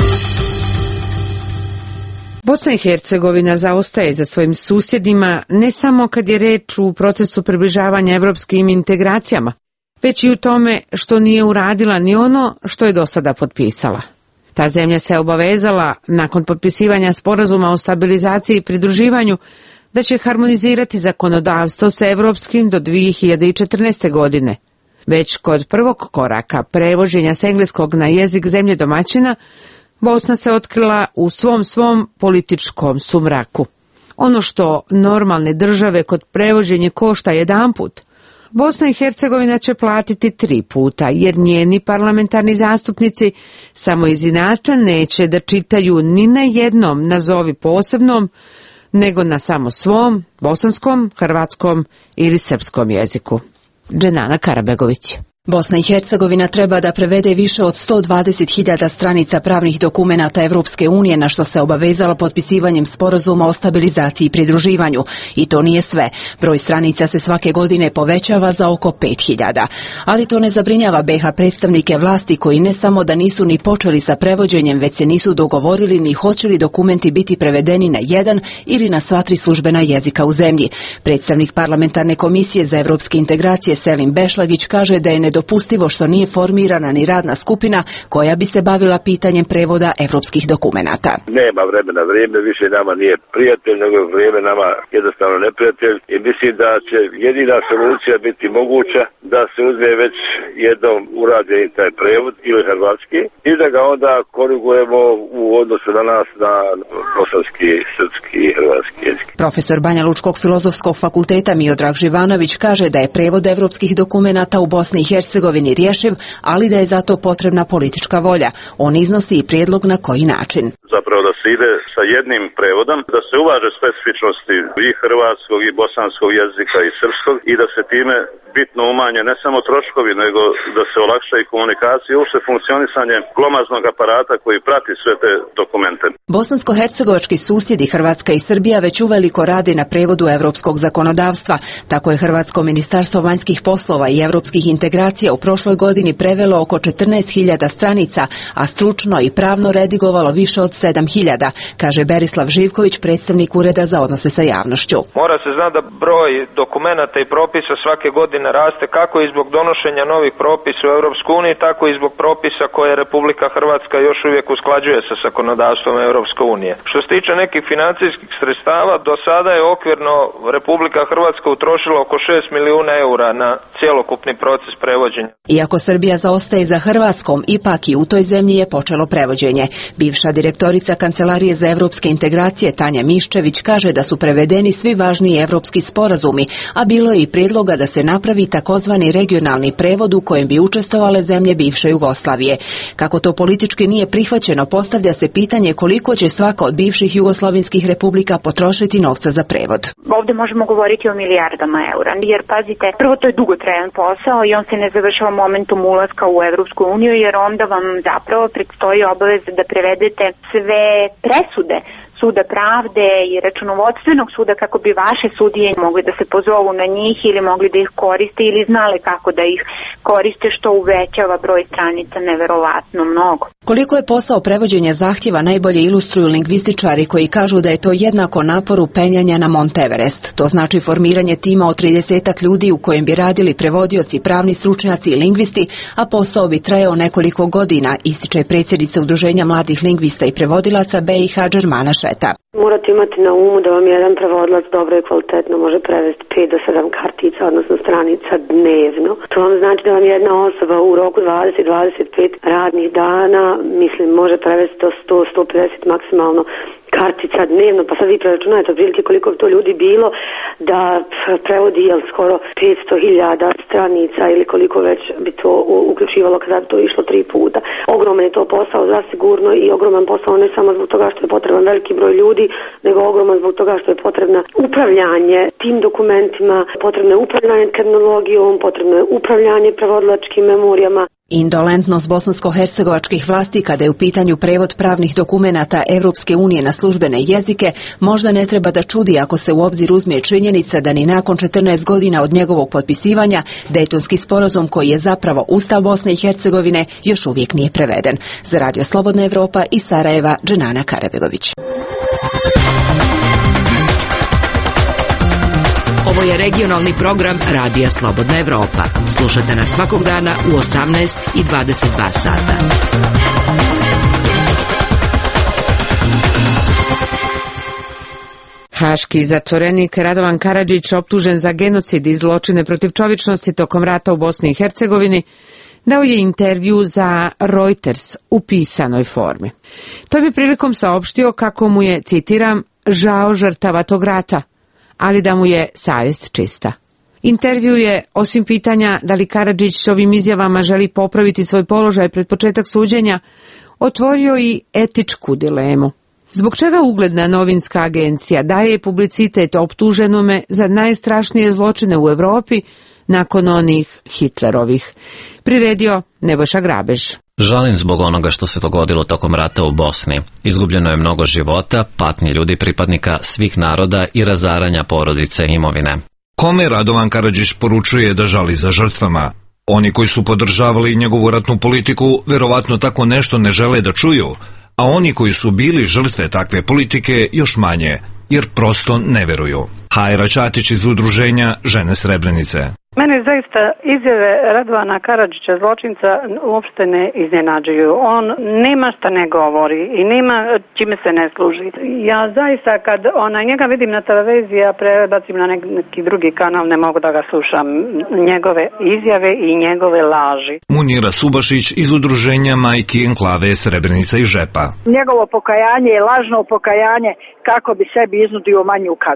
Bosna i Hercegovina zaostaje za svojim susjedima ne samo kad je reč u procesu približavanja evropskim integracijama, već i u tome što nije uradila ni ono što je do sada potpisala. Ta zemlja se obavezala, nakon potpisivanja sporazuma o stabilizaciji i pridruživanju, da će harmonizirati zakonodavstvo sa evropskim do dvije hiljade četrnaeste. godine. Već kod prvog koraka prevođenja s engleskog na jezik zemlje domaćina, Bosna se otkrila u svom svom političkom sumraku. Ono što normalne države kod prevođenja košta jedanput, Bosna i Hercegovina će platiti tri puta, jer njeni parlamentarni zastupnici samo iz inata neće da čitaju ni na jednom nazovi posebnom, nego na samo svom, bosanskom, hrvatskom ili srpskom jeziku. Dženana Karabegović. Bosna i Hercegovina treba da prevede više od sto dvadeset hiljada stranica pravnih dokumenata Evropske unije, na što se obavezala potpisivanjem sporazuma o stabilizaciji i pridruživanju. I to nije sve. Broj stranica se svake godine povećava za oko pet hiljada. Ali to ne zabrinjava be ha predstavnike vlasti, koji ne samo da nisu ni počeli sa prevođenjem, već se nisu dogovorili ni hoće li dokumenti biti prevedeni na jedan ili na sva tri službena jezika u zemlji. Predstavnik parlamentarne komisije za evropske integracije Selim Bešlagić kaže da je nedopustivo što nije formirana ni radna skupina koja bi se bavila pitanjem prevoda evropskih dokumenata. Nema vremena, vrijeme više nama nije prijatelj, nego je vrijeme nama jednostavno neprijatelj i mislim da će jedina solucija biti moguća da se uzme već jednom urađen taj prevod ili hrvatski i da ga onda korigujemo u odnosu na nas na bosanski, srpski i hrvatski jezik. Profesor Banja Lučkog filozofskog fakulteta Miodrag Živanović kaže da je prevod evropskih dokumenata u Bosni i Hercegovini rješiv, ali da je zato potrebna politička volja. On iznosi i prijedlog na koji način. zapravo da se ide sa jednim prevodom, da se uvaže specifičnosti i hrvatskog i bosanskog jezika i srpskog i da se time bitno umanje ne samo troškovi, nego da se olakša i komunikacija i uopšte funkcionisanje glomaznog aparata koji prati sve te dokumente. Bosansko-hercegovački susjedi Hrvatska i Srbija već uveliko rade na prevodu europskog zakonodavstva. Tako je Hrvatsko ministarstvo vanjskih poslova i europskih integracija u prošloj godini prevelo oko četrnaest hiljada stranica, a stručno i pravno redigovalo više od sedam hiljada, kaže Berislav Živković, predstavnik Ureda za odnose sa javnošću. Mora se znati da broj dokumenata i propisa svake godine raste, kako i zbog donošenja novih propisa u Europskoj uniji, tako i zbog propisa koje Republika Hrvatska još uvijek usklađuje sa zakonodavstvom Europske unije. Što se tiče nekih financijskih sredstava, do sada je okvirno Republika Hrvatska utrošila oko šest milijuna eura na cjelokupni proces prevođenja. Iako Srbija zaostaje za Hrvatskom, ipak i u toj zemlji je počelo prevođenje. Bivša direktorica Kancelarije za evropske integracije Tanja Miščević kaže da su prevedeni svi važniji evropski sporazumi, a bilo je i prijedloga da se napravi takozvani regionalni prevod u kojem bi učestvovale zemlje bivše Jugoslavije. Kako to politički nije prihvaćeno, postavlja se pitanje koliko će svaka od bivših jugoslavenskih republika potrošiti novca za prevod. Ovdje možemo govoriti o milijardama eura, jer pazite, prvo to je dugotrajan posao i on se ne završava momentom ulaska u Evropsku uniju, jer onda vam zapravo predstoji obaveza da prevedete sve presude suda pravde i računovodstvenog suda kako bi vaše sudije mogli da se pozovu na njih ili mogli da ih koriste ili znali kako da ih koriste, što uvećava broj stranica neverovatno mnogo. Koliko je posao prevođenja zahtjeva najbolje ilustruju lingvističari koji kažu da je to jednako naporu penjanja na Mont Everest. To znači formiranje tima od tridesetak ljudi u kojem bi radili prevodioci, pravni stručnjaci i lingvisti, a posao bi trajao nekoliko godina, ističe predsjednica Udruženja mladih lingvista i prevodilaca B i H Đermana Šeta. Morate imati na umu da vam jedan prevodilac dobro i kvalitetno može prevesti pet do sedam kartica, odnosno stranica dnevno. To vam znači da vam jedna osoba u roku dvadeset do dvadeset pet radnih dana, mislim, može prevesti do sto do sto pedeset maksimalno kartica dnevno, pa sad vi preračunajte otprilike koliko bi to ljudi bilo da prevodi jel, skoro petsto hiljada stranica ili koliko već bi to uključivalo kada bi to išlo tri puta. Ogroman je to posao zasigurno i ogroman posao ne samo zbog toga što je potreban veliki broj ljudi, nego ogroman zbog toga što je potrebno upravljanje tim dokumentima, potrebno je upravljanje terminologijom, potrebno je upravljanje prevodilačkim memorijama. Indolentnost bosansko-hercegovačkih vlasti kada je u pitanju prevod pravnih dokumenata Evropske unije na službene jezike možda ne treba da čudi ako se u obzir uzme činjenica da ni nakon četrnaest godina od njegovog potpisivanja Dejtonski sporazum koji je zapravo Ustav Bosne i Hercegovine još uvijek nije preveden. Za Radio Slobodna Evropa iz Sarajeva, Dženana Karabegović. Ovo je regionalni program Radija Slobodna Evropa. Slušajte nas svakog dana u osamnaest i dvadeset dva sata. Haški zatvorenik Radovan Karadžić, optužen za genocid i zločine protiv čovječnosti tokom rata u Bosni i Hercegovini, dao je intervju za Reuters u pisanoj formi. To bi prilikom saopštio kako mu je, citiram, žao žrtava tog rata, ali da mu je savjest čista. Intervju je, osim pitanja da li Karadžić ovim izjavama želi popraviti svoj položaj pred početak suđenja, otvorio i etičku dilemu. Zbog čega ugledna novinska agencija daje publicitet optuženome za najstrašnije zločine u Europi nakon onih Hitlerovih? Priredio Nebojša Grabež. Žalim zbog onoga što se dogodilo tokom rata u Bosni. Izgubljeno je mnogo života, patnje ljudi pripadnika svih naroda i razaranja porodice i imovine. Kome Radovan Karadžić poručuje da žali za žrtvama? Oni koji su podržavali njegovu ratnu politiku verovatno tako nešto ne žele da čuju, a oni koji su bili žrtve takve politike još manje, jer prosto ne veruju. Hajra Ćatić iz udruženja Žene Srebrenice. Mene zaista izjave Radovana Karadžića, zločinca, uopšte ne iznenađuju. On nema šta ne govori i nema čime se ne služi. Ja zaista kad ona, njega vidim na televiziji, ja prebacim na neki drugi kanal, ne mogu da ga slušam. Njegove izjave i njegove laži. Munira Subašić iz udruženja Majki Enklave Srebrenica i Žepa. Njegovo pokajanje je lažno pokajanje kako bi sebi iznudio manju kaznu.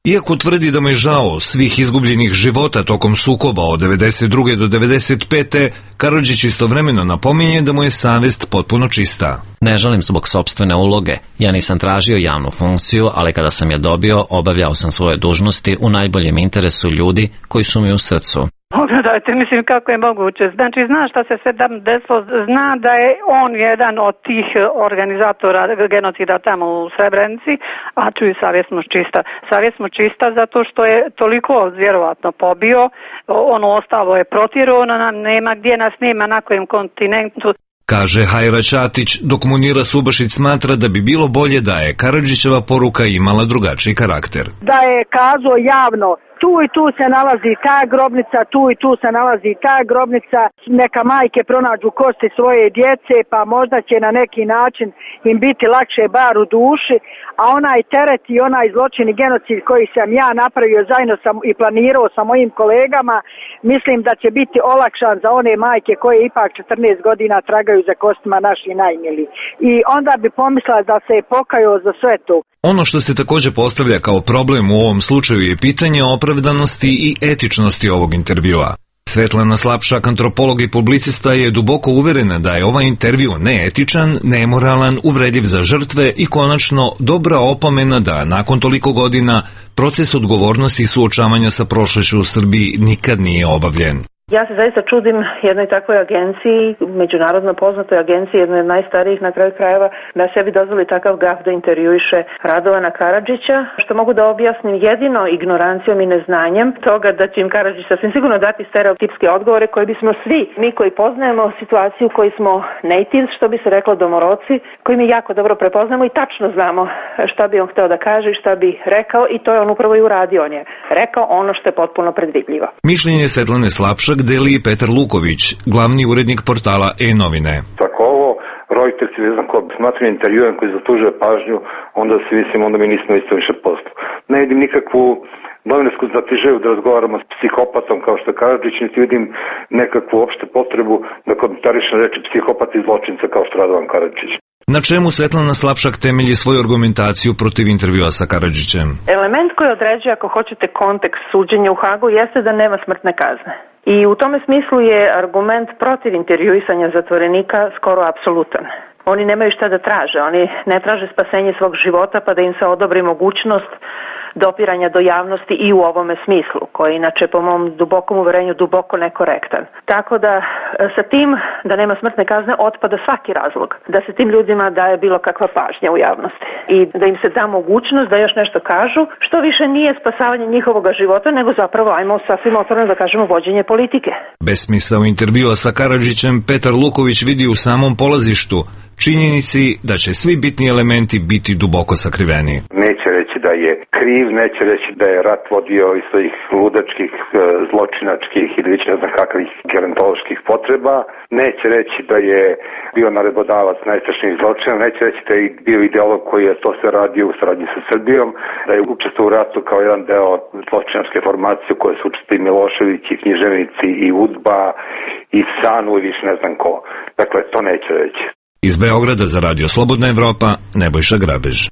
Iako tvrdi da mu je žao svih izgubljenih života tokom sukoba od devedeset druge do devedeset pete, Karadžić istovremeno napominje da mu je savest potpuno čista. Ne žalim zbog sopstvene uloge. Ja nisam tražio javnu funkciju, ali kada sam je dobio, obavljao sam svoje dužnosti u najboljem interesu ljudi koji su mi u srcu. Pogledajte, mislim kako je moguće. Znači, zna šta se sve tam desilo, zna da je on jedan od tih organizatora genocida tamo u Srebrenici, a čuj, savjest mu čista. Savjest mu čista zato što je toliko vjerovatno pobio, ono ostalo je protjerao, nema gdje nas nema na kojem kontinentu. Kaže Hajra Ćatić, dok Munira Subašić smatra da bi bilo bolje da je Karadžićeva poruka imala drugačiji karakter. Da je kazao javno, tu i tu se nalazi ta grobnica, tu i tu se nalazi ta grobnica, neka majke pronađu kosti svoje djece, pa možda će na neki način im biti lakše bar u duši, a onaj teret i onaj zločin i genocid koji sam ja napravio zajedno sam i planirao sa mojim kolegama, mislim da će biti olakšan za one majke koje ipak četrnaest godina tragaju za kostima naših najmili. I onda bi pomislila da se je pokajao za sve to. Ono što se također postavlja kao problem u ovom slučaju je pitanje opravdanosti i etičnosti ovog intervjua. Svetlana Slapšak, antropolog i publicista, je duboko uverena da je ovaj intervju neetičan, nemoralan, uvredljiv za žrtve i konačno dobra opomena da nakon toliko godina proces odgovornosti i suočavanja sa prošlošću u Srbiji nikad nije obavljen. Ja se zaista čudim jednoj takvoj agenciji, međunarodno poznatoj agenciji, jednoj od najstarijih na kraju krajeva, da sebi dozvoli takav gaf da intervjuiše Radovana Karadžića, što mogu da objasnim jedino ignorancijom i neznanjem toga da će im Karadžić sasvim sigurno dati stereotipske odgovore koje bismo svi, mi koji poznajemo situaciju, koji smo natives, što bi se reklo domoroci, koji mi jako dobro prepoznamo i tačno znamo šta bi on hteo da kaže i šta bi rekao, i to je on upravo i uradio. On je rekao ono što je potpuno predvidljivo. Mišljenje Svetlane Slapšak deli Petar Luković, glavni urednik portala E-novine. Tako ovo, Reuters, ne znam ko smatram intervjuem koji zaslužuje pažnju, onda se mislim, onda mi nismo isto više posto. Ne vidim nikakvu novinarsku zatežeju da razgovaramo s psihopatom kao što Karadžić, niti vidim nekakvu opšte potrebu da komentarišem reči psihopata i zločinca kao što Radovan Karadžić. Na čemu Svetlana Slapšak temelji svoju argumentaciju protiv intervjua sa Karadžićem? Element koji određuje, ako hoćete, kontekst suđenja u Hagu jeste da nema smrtne kazne. I u tome smislu je argument protiv intervjuisanja zatvorenika skoro apsolutan. Oni nemaju šta da traže, oni ne traže spasenje svog života pa da im se odobri mogućnost dopiranja do javnosti i u ovome smislu, koji je inače po mom dubokom uverenju duboko nekorektan. Tako da sa tim da nema smrtne kazne otpada svaki razlog da se tim ljudima daje bilo kakva pažnja u javnosti i da im se da mogućnost da još nešto kažu, što više nije spasavanje njihovog života, nego zapravo, ajmo sasvim otvoreno da kažemo, vođenje politike. Besmisao intervjua sa Karadžićem Petar Luković vidi u samom polazištu, činjenici da će svi bitni elementi biti duboko sakriveni. Neće reći da je kriv, neće reći da je rat vodio iz svojih ludačkih, zločinačkih ili već ne znam kakvih gerontoloških potreba, neće reći da je bio naredbodavac najstrašnijih zločina, neće reći da je bio ideolog koji je to sve radio u saradnji sa Srbijom, da je učestvovao u ratu kao jedan deo zločinačke formacije koje su učestvovali Milošević i književnici i Udba i Sanu i više ne znam ko. Dakle, to neće reći. Iz Beograda za Radio Slobodna Evropa, Nebojša Grabež.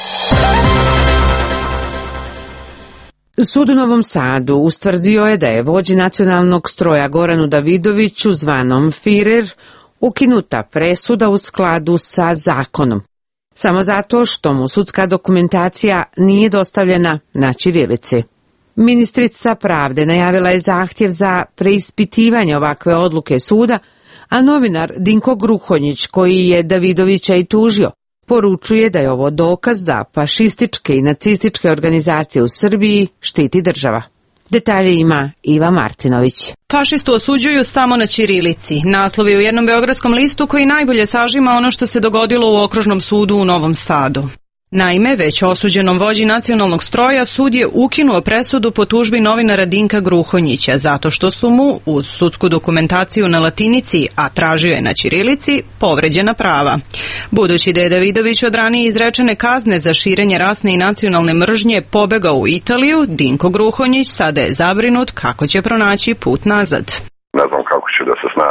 Sud u Novom Sadu ustvrdio je da je vođi nacionalnog stroja Goranu Davidoviću, zvanom Firer, ukinuta presuda u skladu sa zakonom, samo zato što mu sudska dokumentacija nije dostavljena na ćirilici. Ministrica pravde najavila je zahtjev za preispitivanje ovakve odluke suda, a novinar Dinko Gruhonjić, koji je Davidovića i tužio, poručuje da je ovo dokaz da fašističke i nacističke organizacije u Srbiji štiti država. Detalje ima Iva Martinović. Fašistu osuđuju samo na ćirilici. Naslov je u jednom beogradskom listu koji najbolje sažima ono što se dogodilo u Okružnom sudu u Novom Sadu. Naime, već osuđenom vođi nacionalnog stroja sud je ukinuo presudu po tužbi novinara Dinka Gruhonjića zato što su mu, uz sudsku dokumentaciju na latinici, a tražio je na ćirilici, povređena prava. Budući da je Davidović od ranije izrečene kazne za širenje rasne i nacionalne mržnje pobegao u Italiju, Dinko Gruhonjić sada je zabrinut kako će pronaći put nazad. Ne znam kako ću da se snađem.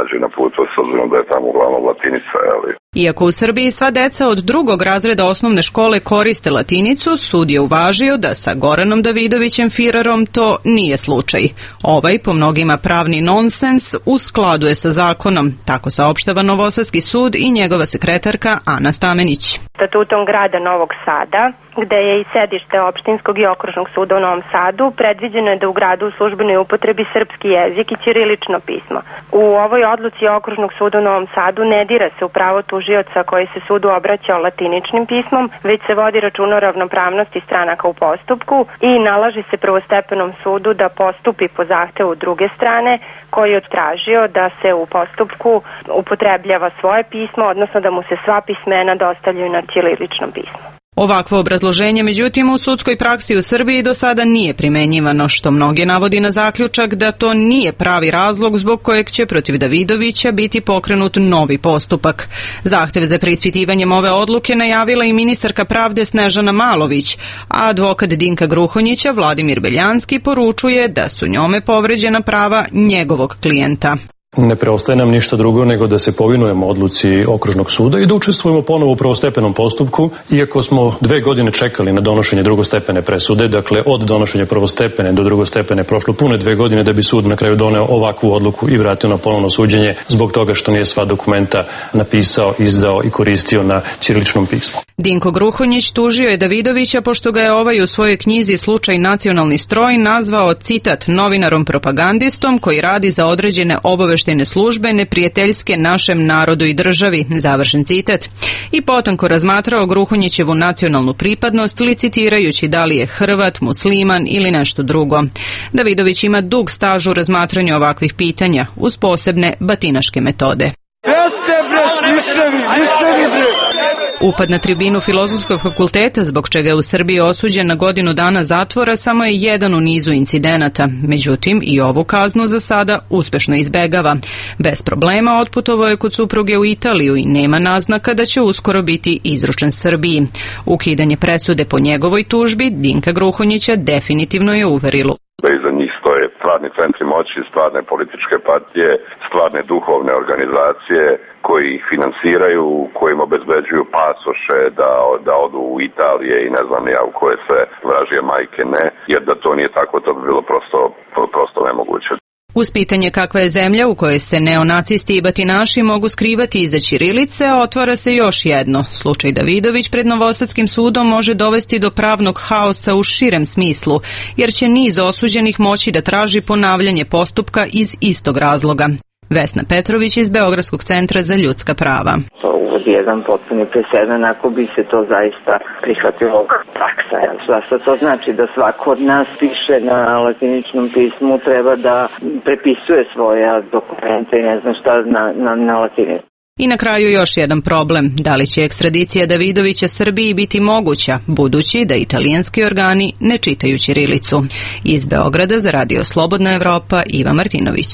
nađe na putu, s obzirom da je tamo uglavnom latinica, ali... Iako u Srbiji sva deca od drugog razreda osnovne škole koriste latinicu, sud je uvažio da sa Goranom Davidovićem Firerom to nije slučaj. Ovaj, po mnogima pravni nonsens, u skladu je sa zakonom, tako saopštava Novosadski sud i njegova sekretarka Ana Stamenić. Statutom grada Novog Sada, gde je i sedište opštinskog i okružnog suda u Novom Sadu, predviđeno je da u gradu u službenoj upotrebi srpski jezik i ćirilično pismo. U ovoj odluci okružnog suda u Novom Sadu ne dira se u pravo tužioca koji se sudu obraćao latiničnim pismom, već se vodi račun o ravnopravnosti stranaka u postupku i nalaže se prvostepenom sudu da postupi po zahtevu druge strane koji je tražio da se u postupku upotrebljava svoje pismo, odnosno da mu se sva pismena dostavljaju na ćiriličnom pismu. Ovakvo obrazloženje, međutim, u sudskoj praksi u Srbiji do sada nije primenjivano, što mnoge navodi na zaključak da to nije pravi razlog zbog kojeg će protiv Davidovića biti pokrenut novi postupak. Zahtev za preispitivanjem ove odluke najavila i ministarka pravde Snežana Malović, a advokat Dinka Gruhonjića Vladimir Beljanski poručuje da su njome povređena prava njegovog klijenta. Ne preostaje nam ništa drugo nego da se povinujemo odluci okružnog suda i da učestvujemo ponovo u prvostepenom postupku, iako smo dve godine čekali na donošenje drugostepene presude, dakle od donošenja prvostepene do drugostepene prošlo pune dve godine da bi sud na kraju doneo ovakvu odluku i vratio na ponovno suđenje zbog toga što nije sva dokumenta napisao, izdao i koristio na ćiriličnom pismu. Dinko Gruhonjić tužio je Davidovića pošto ga je ovaj u svojoj knjizi Slučaj nacionalni stroj nazvao, citat, novinarom propagandistom koji radi za određene obaveštajne službe neprijateljske našem narodu i državi, završen citat. I potanko razmatrao Gruhonjićevu nacionalnu pripadnost, licitirajući da li je Hrvat, musliman ili nešto drugo. Davidović ima dug staž u razmatranju ovakvih pitanja, uz posebne batinaške metode. Jeste bre, šiševi, šiševi bre! Upad na tribinu Filozofskog fakulteta, zbog čega je u Srbiji osuđen na godinu dana zatvora, samo je jedan u nizu incidenata. Međutim, i ovu kaznu za sada uspešno izbegava. Bez problema otputovao je kod supruge u Italiju i nema naznaka da će uskoro biti izručen Srbiji. Ukidanje presude po njegovoj tužbi Dinka Gruhonjića definitivno je uverilo. Da iza njih stoje stvarni centri moći, stvarne političke partije, stvarne duhovne organizacije koji ih finansiraju, kojim obezbeđuju pasoše da, da odu u Italije i ne znam ja u koje sve vražije majke ne, jer da to nije tako, to bi bilo prosto, prosto nemoguće. Uz pitanje kakva je zemlja u kojoj se neonacisti i batinaši mogu skrivati iza ćirilice, otvara se još jedno. Slučaj Davidović pred Novosadskim sudom može dovesti do pravnog haosa u širem smislu, jer će niz osuđenih moći da traži ponavljanje postupka iz istog razloga. Vesna Petrović iz Beogradskog centra za ljudska prava. Jedan potpuni presedan ako bi se to zaista prihvatilo praksa. Šta to znači da svako od nas piše na latiničnom pismu, treba da prepisuje svoje dokumente i ne znam šta na, na, na latinici. I na kraju još jedan problem. Da li će ekstradicija Davidovića Srbiji biti moguća, budući da italijanski organi ne čitaju ćirilicu? Iz Beograda za Radio Slobodna Evropa, Iva Martinović.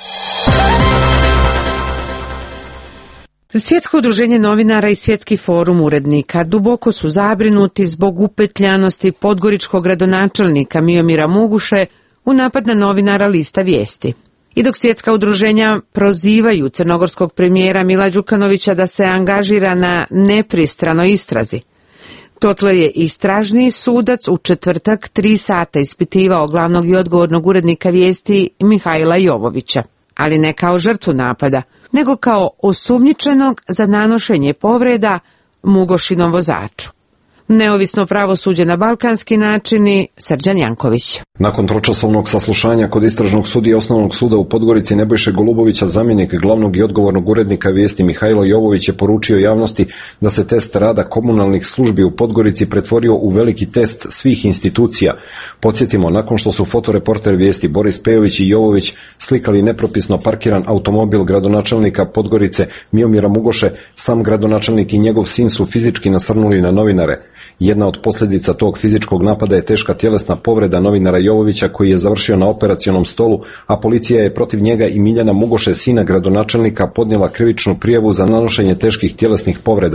Svjetsko udruženje novinara i Svjetski forum urednika duboko su zabrinuti zbog upetljanosti podgoričkog gradonačelnika Miomira Muguše u napad na novinara Lista Vijesti. I dok svjetska udruženja prozivaju crnogorskog premijera Mila Đukanovića da se angažira na nepristranoj istrazi, dotle je istražni sudac u četvrtak tri sata ispitivao glavnog i odgovornog urednika Vijesti Mihajla Jovovića, ali ne kao žrtvu napada, nego kao osumnjičenog za nanošenje povreda Mugošinom vozaču. Neovisno pravosuđe na balkanski načini, Srđan Janković. Nakon tročasovnog saslušanja kod istražnog sudije Osnovnog suda u Podgorici Nebojše Golubovića, zamjenik glavnog i odgovornog urednika Vijesti Mihajlo Jovović je poručio javnosti da se test rada komunalnih službi u Podgorici pretvorio u veliki test svih institucija. Podsjetimo, nakon što su fotoreporter Vijesti Boris Pejović i Jovović slikali nepropisno parkiran automobil gradonačelnika Podgorice Miomira Mugoše, sam gradonačelnik i njegov sin su fizički nasrnuli na novinare. Jedna od posljedica tog fizičkog napada je teška tjelesna povreda novinara Jovovića koji je završio na operacionom stolu, a policija je protiv njega i Miljana Mugoše, sina gradonačelnika, podnijela krivičnu prijavu za nanošenje teških tjelesnih povreda.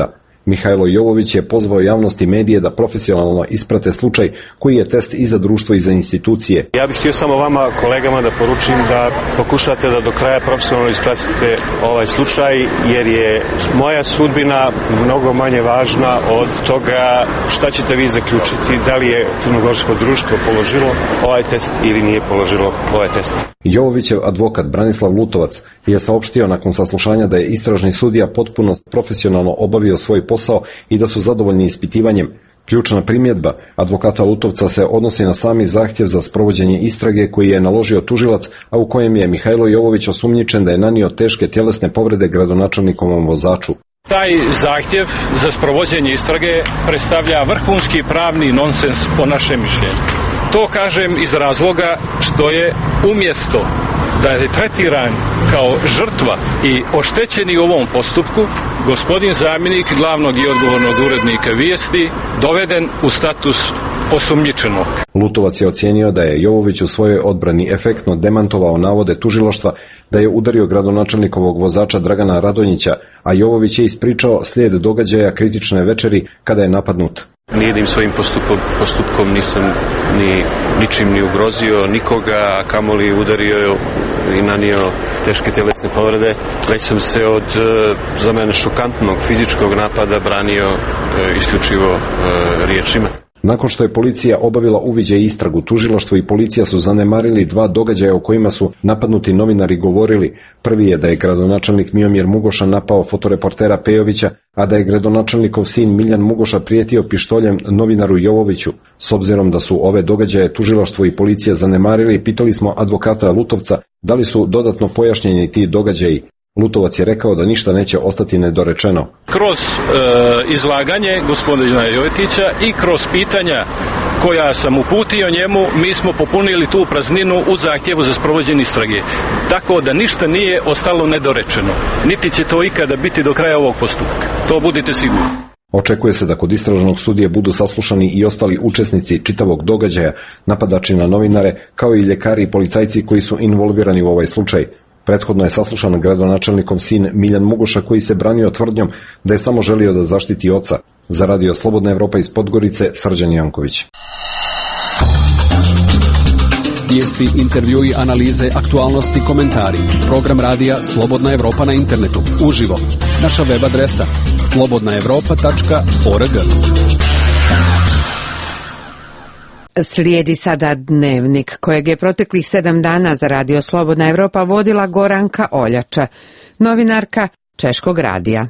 Mihajlo Jovović je pozvao javnost i medije da profesionalno isprate slučaj koji je test i za društvo i za institucije. Ja bih htio samo vama, kolegama, da poručim da pokušate da do kraja profesionalno ispratite ovaj slučaj, jer je moja sudbina mnogo manje važna od toga šta ćete vi zaključiti, da li je crnogorsko društvo položilo ovaj test ili nije položilo ovaj test. Jovovićev advokat Branislav Lutovac je saopštio nakon saslušanja da je istražni sudija potpuno profesionalno obavio svoj posao i da su zadovoljni ispitivanjem. Ključna primjedba advokata Lutovca se odnosi na sami zahtjev za sprovođenje istrage koji je naložio tužilac, a u kojem je Mihajlo Jovović osumnjičen da je nanio teške tjelesne povrede gradonačelnikovom vozaču. Taj zahtjev za sprovođenje istrage predstavlja vrhunski pravni nonsens po našem mišljenju. To kažem iz razloga što je umjesto da je tretiran kao žrtva i oštećeni u ovom postupku, gospodin zamjenik glavnog i odgovornog urednika vijesti doveden u status osumnjičenog. Lutovac je ocijenio da je Jovović u svojoj odbrani efektno demantovao navode tužilaštva da je udario gradonačelnikovog vozača Dragana Radonjića, a Jovović je ispričao slijed događaja kritične večeri kada je napadnut. Nijednim svojim postupom, postupkom nisam ni, ničim ni ugrozio nikoga, a kamoli udario i nanio teške tjelesne povrede, već sam se od za mene šokantnog fizičkog napada branio isključivo riječima. Nakon što je policija obavila uviđaj i istragu, tužilaštvo i policija su zanemarili dva događaja o kojima su napadnuti novinari govorili. Prvi je da je gradonačelnik Miomir Mugoša napao fotoreportera Pejovića, a da je gradonačelnikov sin Miljan Mugoša prijetio pištoljem novinaru Jovoviću. S obzirom da su ove događaje tužilaštvo i policija zanemarili, pitali smo advokata Lutovca da li su dodatno pojašnjeni ti događaji. Lutovac je rekao da ništa neće ostati nedorečeno. Kroz e, izlaganje gospodina Jovetića i kroz pitanja koja sam uputio njemu, mi smo popunili tu prazninu u zahtjevu za sprovođenje istrage. Tako da ništa nije ostalo nedorečeno. Niti će to ikada biti do kraja ovog postupka. To budite sigurni. Očekuje se da kod istražnog sudije budu saslušani i ostali učesnici čitavog događaja, napadači na novinare, kao i ljekari i policajci koji su involvirani u ovaj slučaj. Prethodno je saslušan gradonačelnikov sin Miljan Mugoša koji se branio tvrdnjom da je samo želio da zaštiti oca. Za Radio Slobodna Evropa iz Podgorice, Srđan Janković. Vijesti, intervjui, analize, aktualnosti, komentari. Program radija Slobodna Evropa na internetu. Uživo. Naša web adresa slobodna evropa tačka org. Slijedi sada dnevnik kojeg je proteklih sedam dana za Radio Slobodna Evropa vodila Goranka Oljača, novinarka Češkog radija.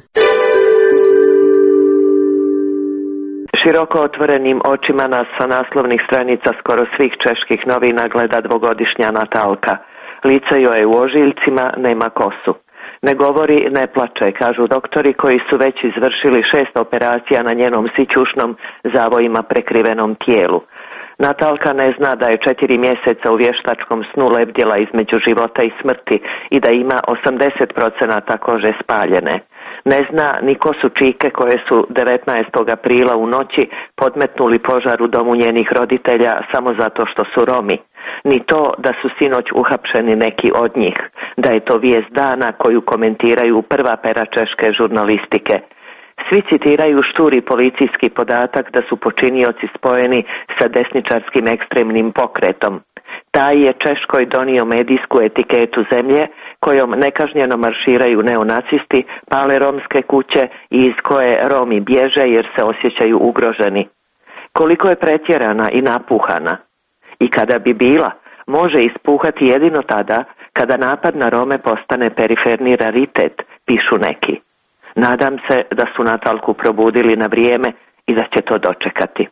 Široko otvorenim očima nas sa naslovnih stranica skoro svih čeških novina gleda dvogodišnja Natalka. Lice joj je u ožiljcima, nema kosu. Ne govori, ne plače, kažu doktori koji su već izvršili šest operacija na njenom sićušnom zavojima prekrivenom tijelu. Natalka ne zna da je četiri mjeseca u vještačkom snu lebdjela između života i smrti i da ima osamdeset procenata kože spaljene. Ne zna ni ko su čike koje su devetnaestog aprila u noći podmetnuli požar u domu njenih roditelja samo zato što su Romi. Ni to da su sinoć uhapšeni neki od njih, da je to vijest dana koju komentiraju prva pera češke žurnalistike. Svi citiraju šturi policijski podatak da su počinioci spojeni sa desničarskim ekstremnim pokretom. Taj je Češkoj donio medijsku etiketu zemlje kojom nekažnjeno marširaju neonacisti, pale romske kuće i iz koje Romi bježe jer se osjećaju ugroženi. Koliko je pretjerana i napuhana. I kada bi bila, može ispuhati jedino tada kada napad na Rome postane periferni raritet, pišu neki. Nadam se da su Natalku probudili na vrijeme i da će to dočekati.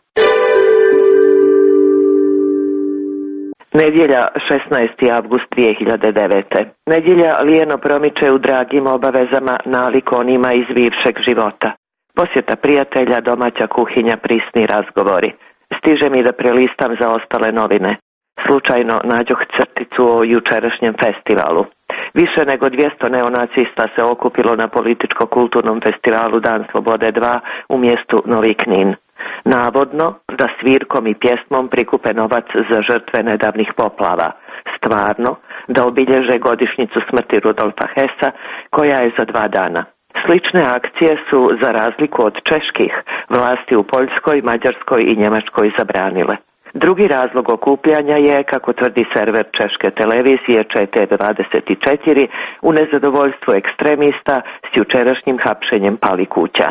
Nedjelja, šesnaesti avgust dvije hiljade devete. Nedjelja lijeno promiče u dragim obavezama nalik onima iz bivšeg života. Posjeta prijatelja, domaća kuhinja, prisni razgovori. Stiže mi da prelistam za ostale novine. Slučajno nađoh crticu o jučerašnjem festivalu. Više nego dvjesto neonacista se okupilo na političko-kulturnom festivalu Dan Slobode dva u mjestu Novi Knin. Navodno da svirkom i pjesmom prikupe novac za žrtve nedavnih poplava. Stvarno da obilježe godišnjicu smrti Rudolfa Hessa koja je za dva dana. Slične akcije su, za razliku od čeških, vlasti u Poljskoj, Mađarskoj i Njemačkoj zabranile. Drugi razlog okupljanja je, kako tvrdi server češke televizije Č T dvadeset četiri, u nezadovoljstvu ekstremista s jučerašnjim hapšenjem Palikuća.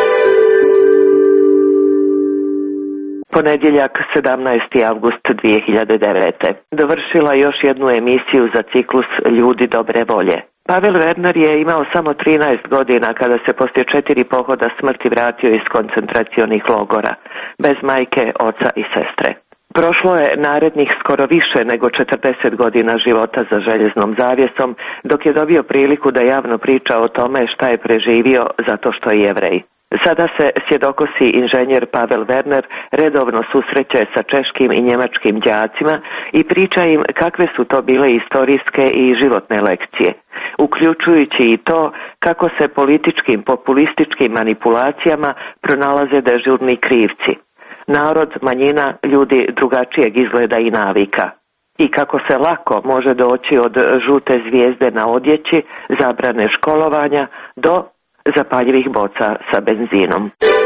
Ponedjeljak, sedamnaesti avgust dvije hiljade devete. Dovršila još jednu emisiju za ciklus Ljudi dobre volje. Pavel Werner je imao samo trinaest godina kada se poslije četiri pohoda smrti vratio iz koncentracionih logora, bez majke, oca i sestre. Prošlo je narednih skoro više nego četrdeset godina života za željeznom zavjesom, dok je dobio priliku da javno priča o tome šta je preživio zato što je Jevrej. Sada se svjedokosi inženjer Pavel Werner redovno susreće sa češkim i njemačkim đacima i priča im kakve su to bile istorijske i životne lekcije, uključujući i to kako se političkim populističkim manipulacijama pronalaze dežurni krivci. Narod, manjina, ljudi drugačijeg izgleda i navika. I kako se lako može doći od žute zvijezde na odjeći, zabrane školovanja, do zapaljivih boca sa benzinom.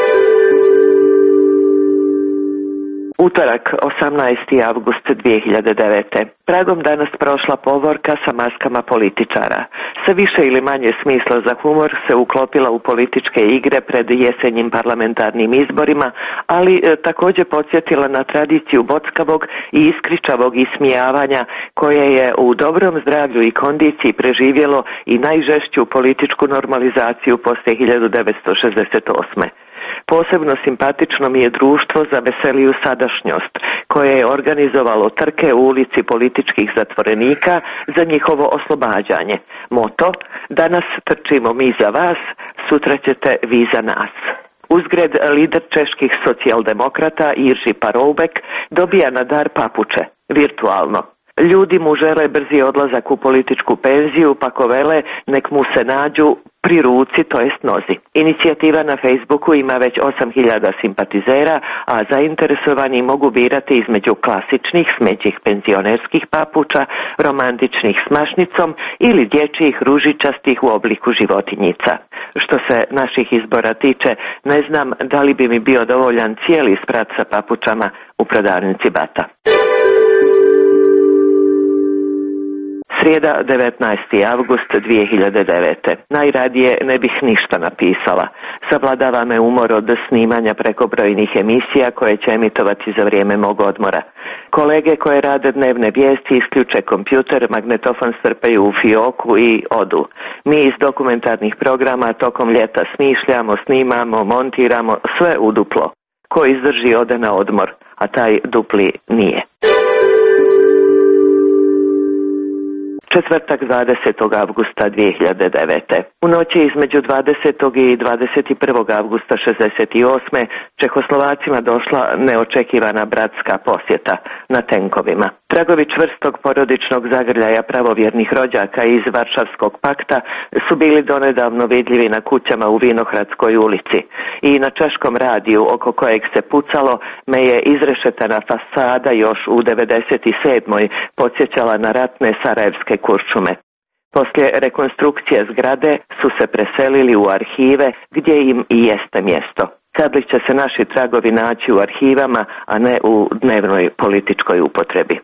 Utorak, osamnaesti avgust dvije hiljade devete. Pragom danas prošla povorka sa maskama političara. Sa više ili manje smisla za humor se uklopila u političke igre pred jesenjim parlamentarnim izborima, ali e, također podsjetila na tradiciju bockavog i iskričavog ismijavanja koje je u dobrom zdravlju i kondiciji preživjelo i najžešću političku normalizaciju poslije hiljadu devetsto šezdeset osme. Posebno simpatično mi je društvo za veseliju sadašnjost, koje je organizovalo trke u ulici političkih zatvorenika za njihovo oslobađanje. Moto: danas trčimo mi za vas, sutra ćete vi za nas. Uzgred, lider čeških socijaldemokrata Irži Paroubek dobija na dar papuče, virtualno. Ljudi mu žele brzi odlazak u političku penziju, pa ko vele nek mu se nađu pri ruci, to jest nozi. Inicijativa na Facebooku ima već osam hiljada simpatizera, a zainteresovani mogu birati između klasičnih smeđih penzionerskih papuča, romantičnih s mašnicom ili dječjih ružičastih u obliku životinjica. Što se naših izbora tiče, ne znam da li bi mi bio dovoljan cijeli sprat sa papučama u prodavnici Bata. Srijeda, devetnaesti avgust dvije hiljade devete. Najradije ne bih ništa napisala. Savladava me umor od snimanja prekobrojnih emisija koje će emitovati za vrijeme mog odmora. Kolege koje rade dnevne vijesti isključe kompjuter, magnetofon strpaju u fioku i odu. Mi iz dokumentarnih programa tokom ljeta smišljamo, snimamo, montiramo, sve u duplo. Ko izdrži ode na odmor, a taj dupli nije. Četvrtak, dvadesetog avgusta dvije hiljade devete. U noći između dvadesetog i dvadeset prvog avgusta šezdeset osme. Čehoslovacima došla neočekivana bratska posjeta na tenkovima. Tragovi čvrstog porodičnog zagrljaja pravovjernih rođaka iz Varšavskog pakta su bili donedavno vidljivi na kućama u Vinohradskoj ulici i na češkom radiju oko kojeg se pucalo me je izrešetana fasada još u devedeset sedmoj podsjećala na ratne sarajevske kuršume. Poslije rekonstrukcije zgrade su se preselili u arhive gdje im i jeste mjesto. Kad li će se naši tragovi naći u arhivama, a ne u dnevnoj političkoj upotrebi.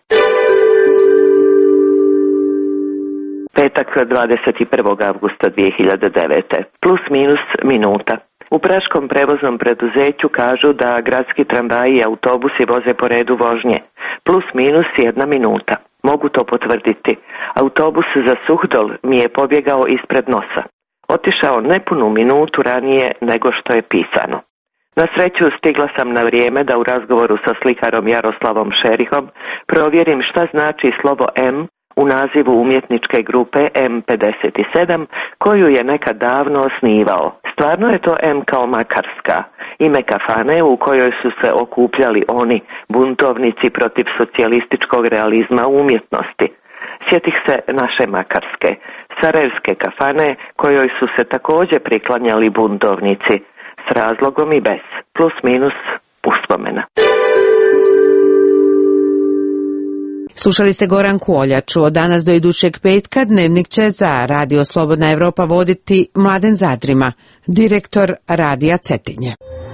Petak, dvadeset prvog avgusta dvije hiljade devete. Plus minus minuta. U praškom prevoznom preduzeću kažu da gradski tramvaji i autobusi voze po redu vožnje. Plus minus jedna minuta. Mogu to potvrditi. Autobus za Suhdol mi je pobjegao ispred nosa. Otišao nepunu minutu ranije nego što je pisano. Na sreću stigla sam na vrijeme da u razgovoru sa slikarom Jaroslavom Šerihom provjerim šta znači slovo M u nazivu umjetničke grupe M pedeset sedam koju je nekad davno osnivao. Stvarno je to M kao Makarska, ime kafane u kojoj su se okupljali oni, buntovnici protiv socijalističkog realizma u umjetnosti. Sjetih se naše Makarske, sarajevske kafane kojoj su se također priklanjali buntovnici, s razlogom i bez, plus minus uspomena. Slušali ste Goranku Oljaču. Od danas do idućeg petka dnevnik će za Radio Slobodna Evropa voditi Mladen Zadrima, direktor Radija Cetinje.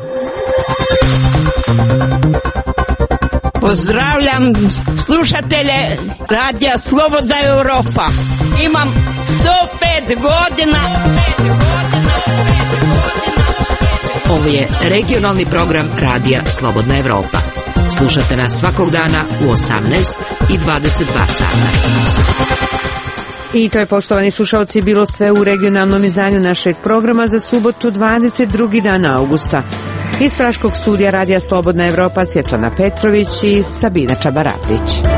Pozdravljam slušatelje Radija Slobodna Evropa. Imam sto pet godina. Ovo je regionalni program Radija Slobodna Evropa. Slušate nas svakog dana u osamnaest i dvadeset dva sata. I to je, poštovani slušalci, bilo sve u regionalnom izdanju našeg programa za subotu dvadeset drugi dan augusta. Iz Praškog studija Radija Slobodna Evropa Svjetlana Petrović i Sabina Čabaravdić.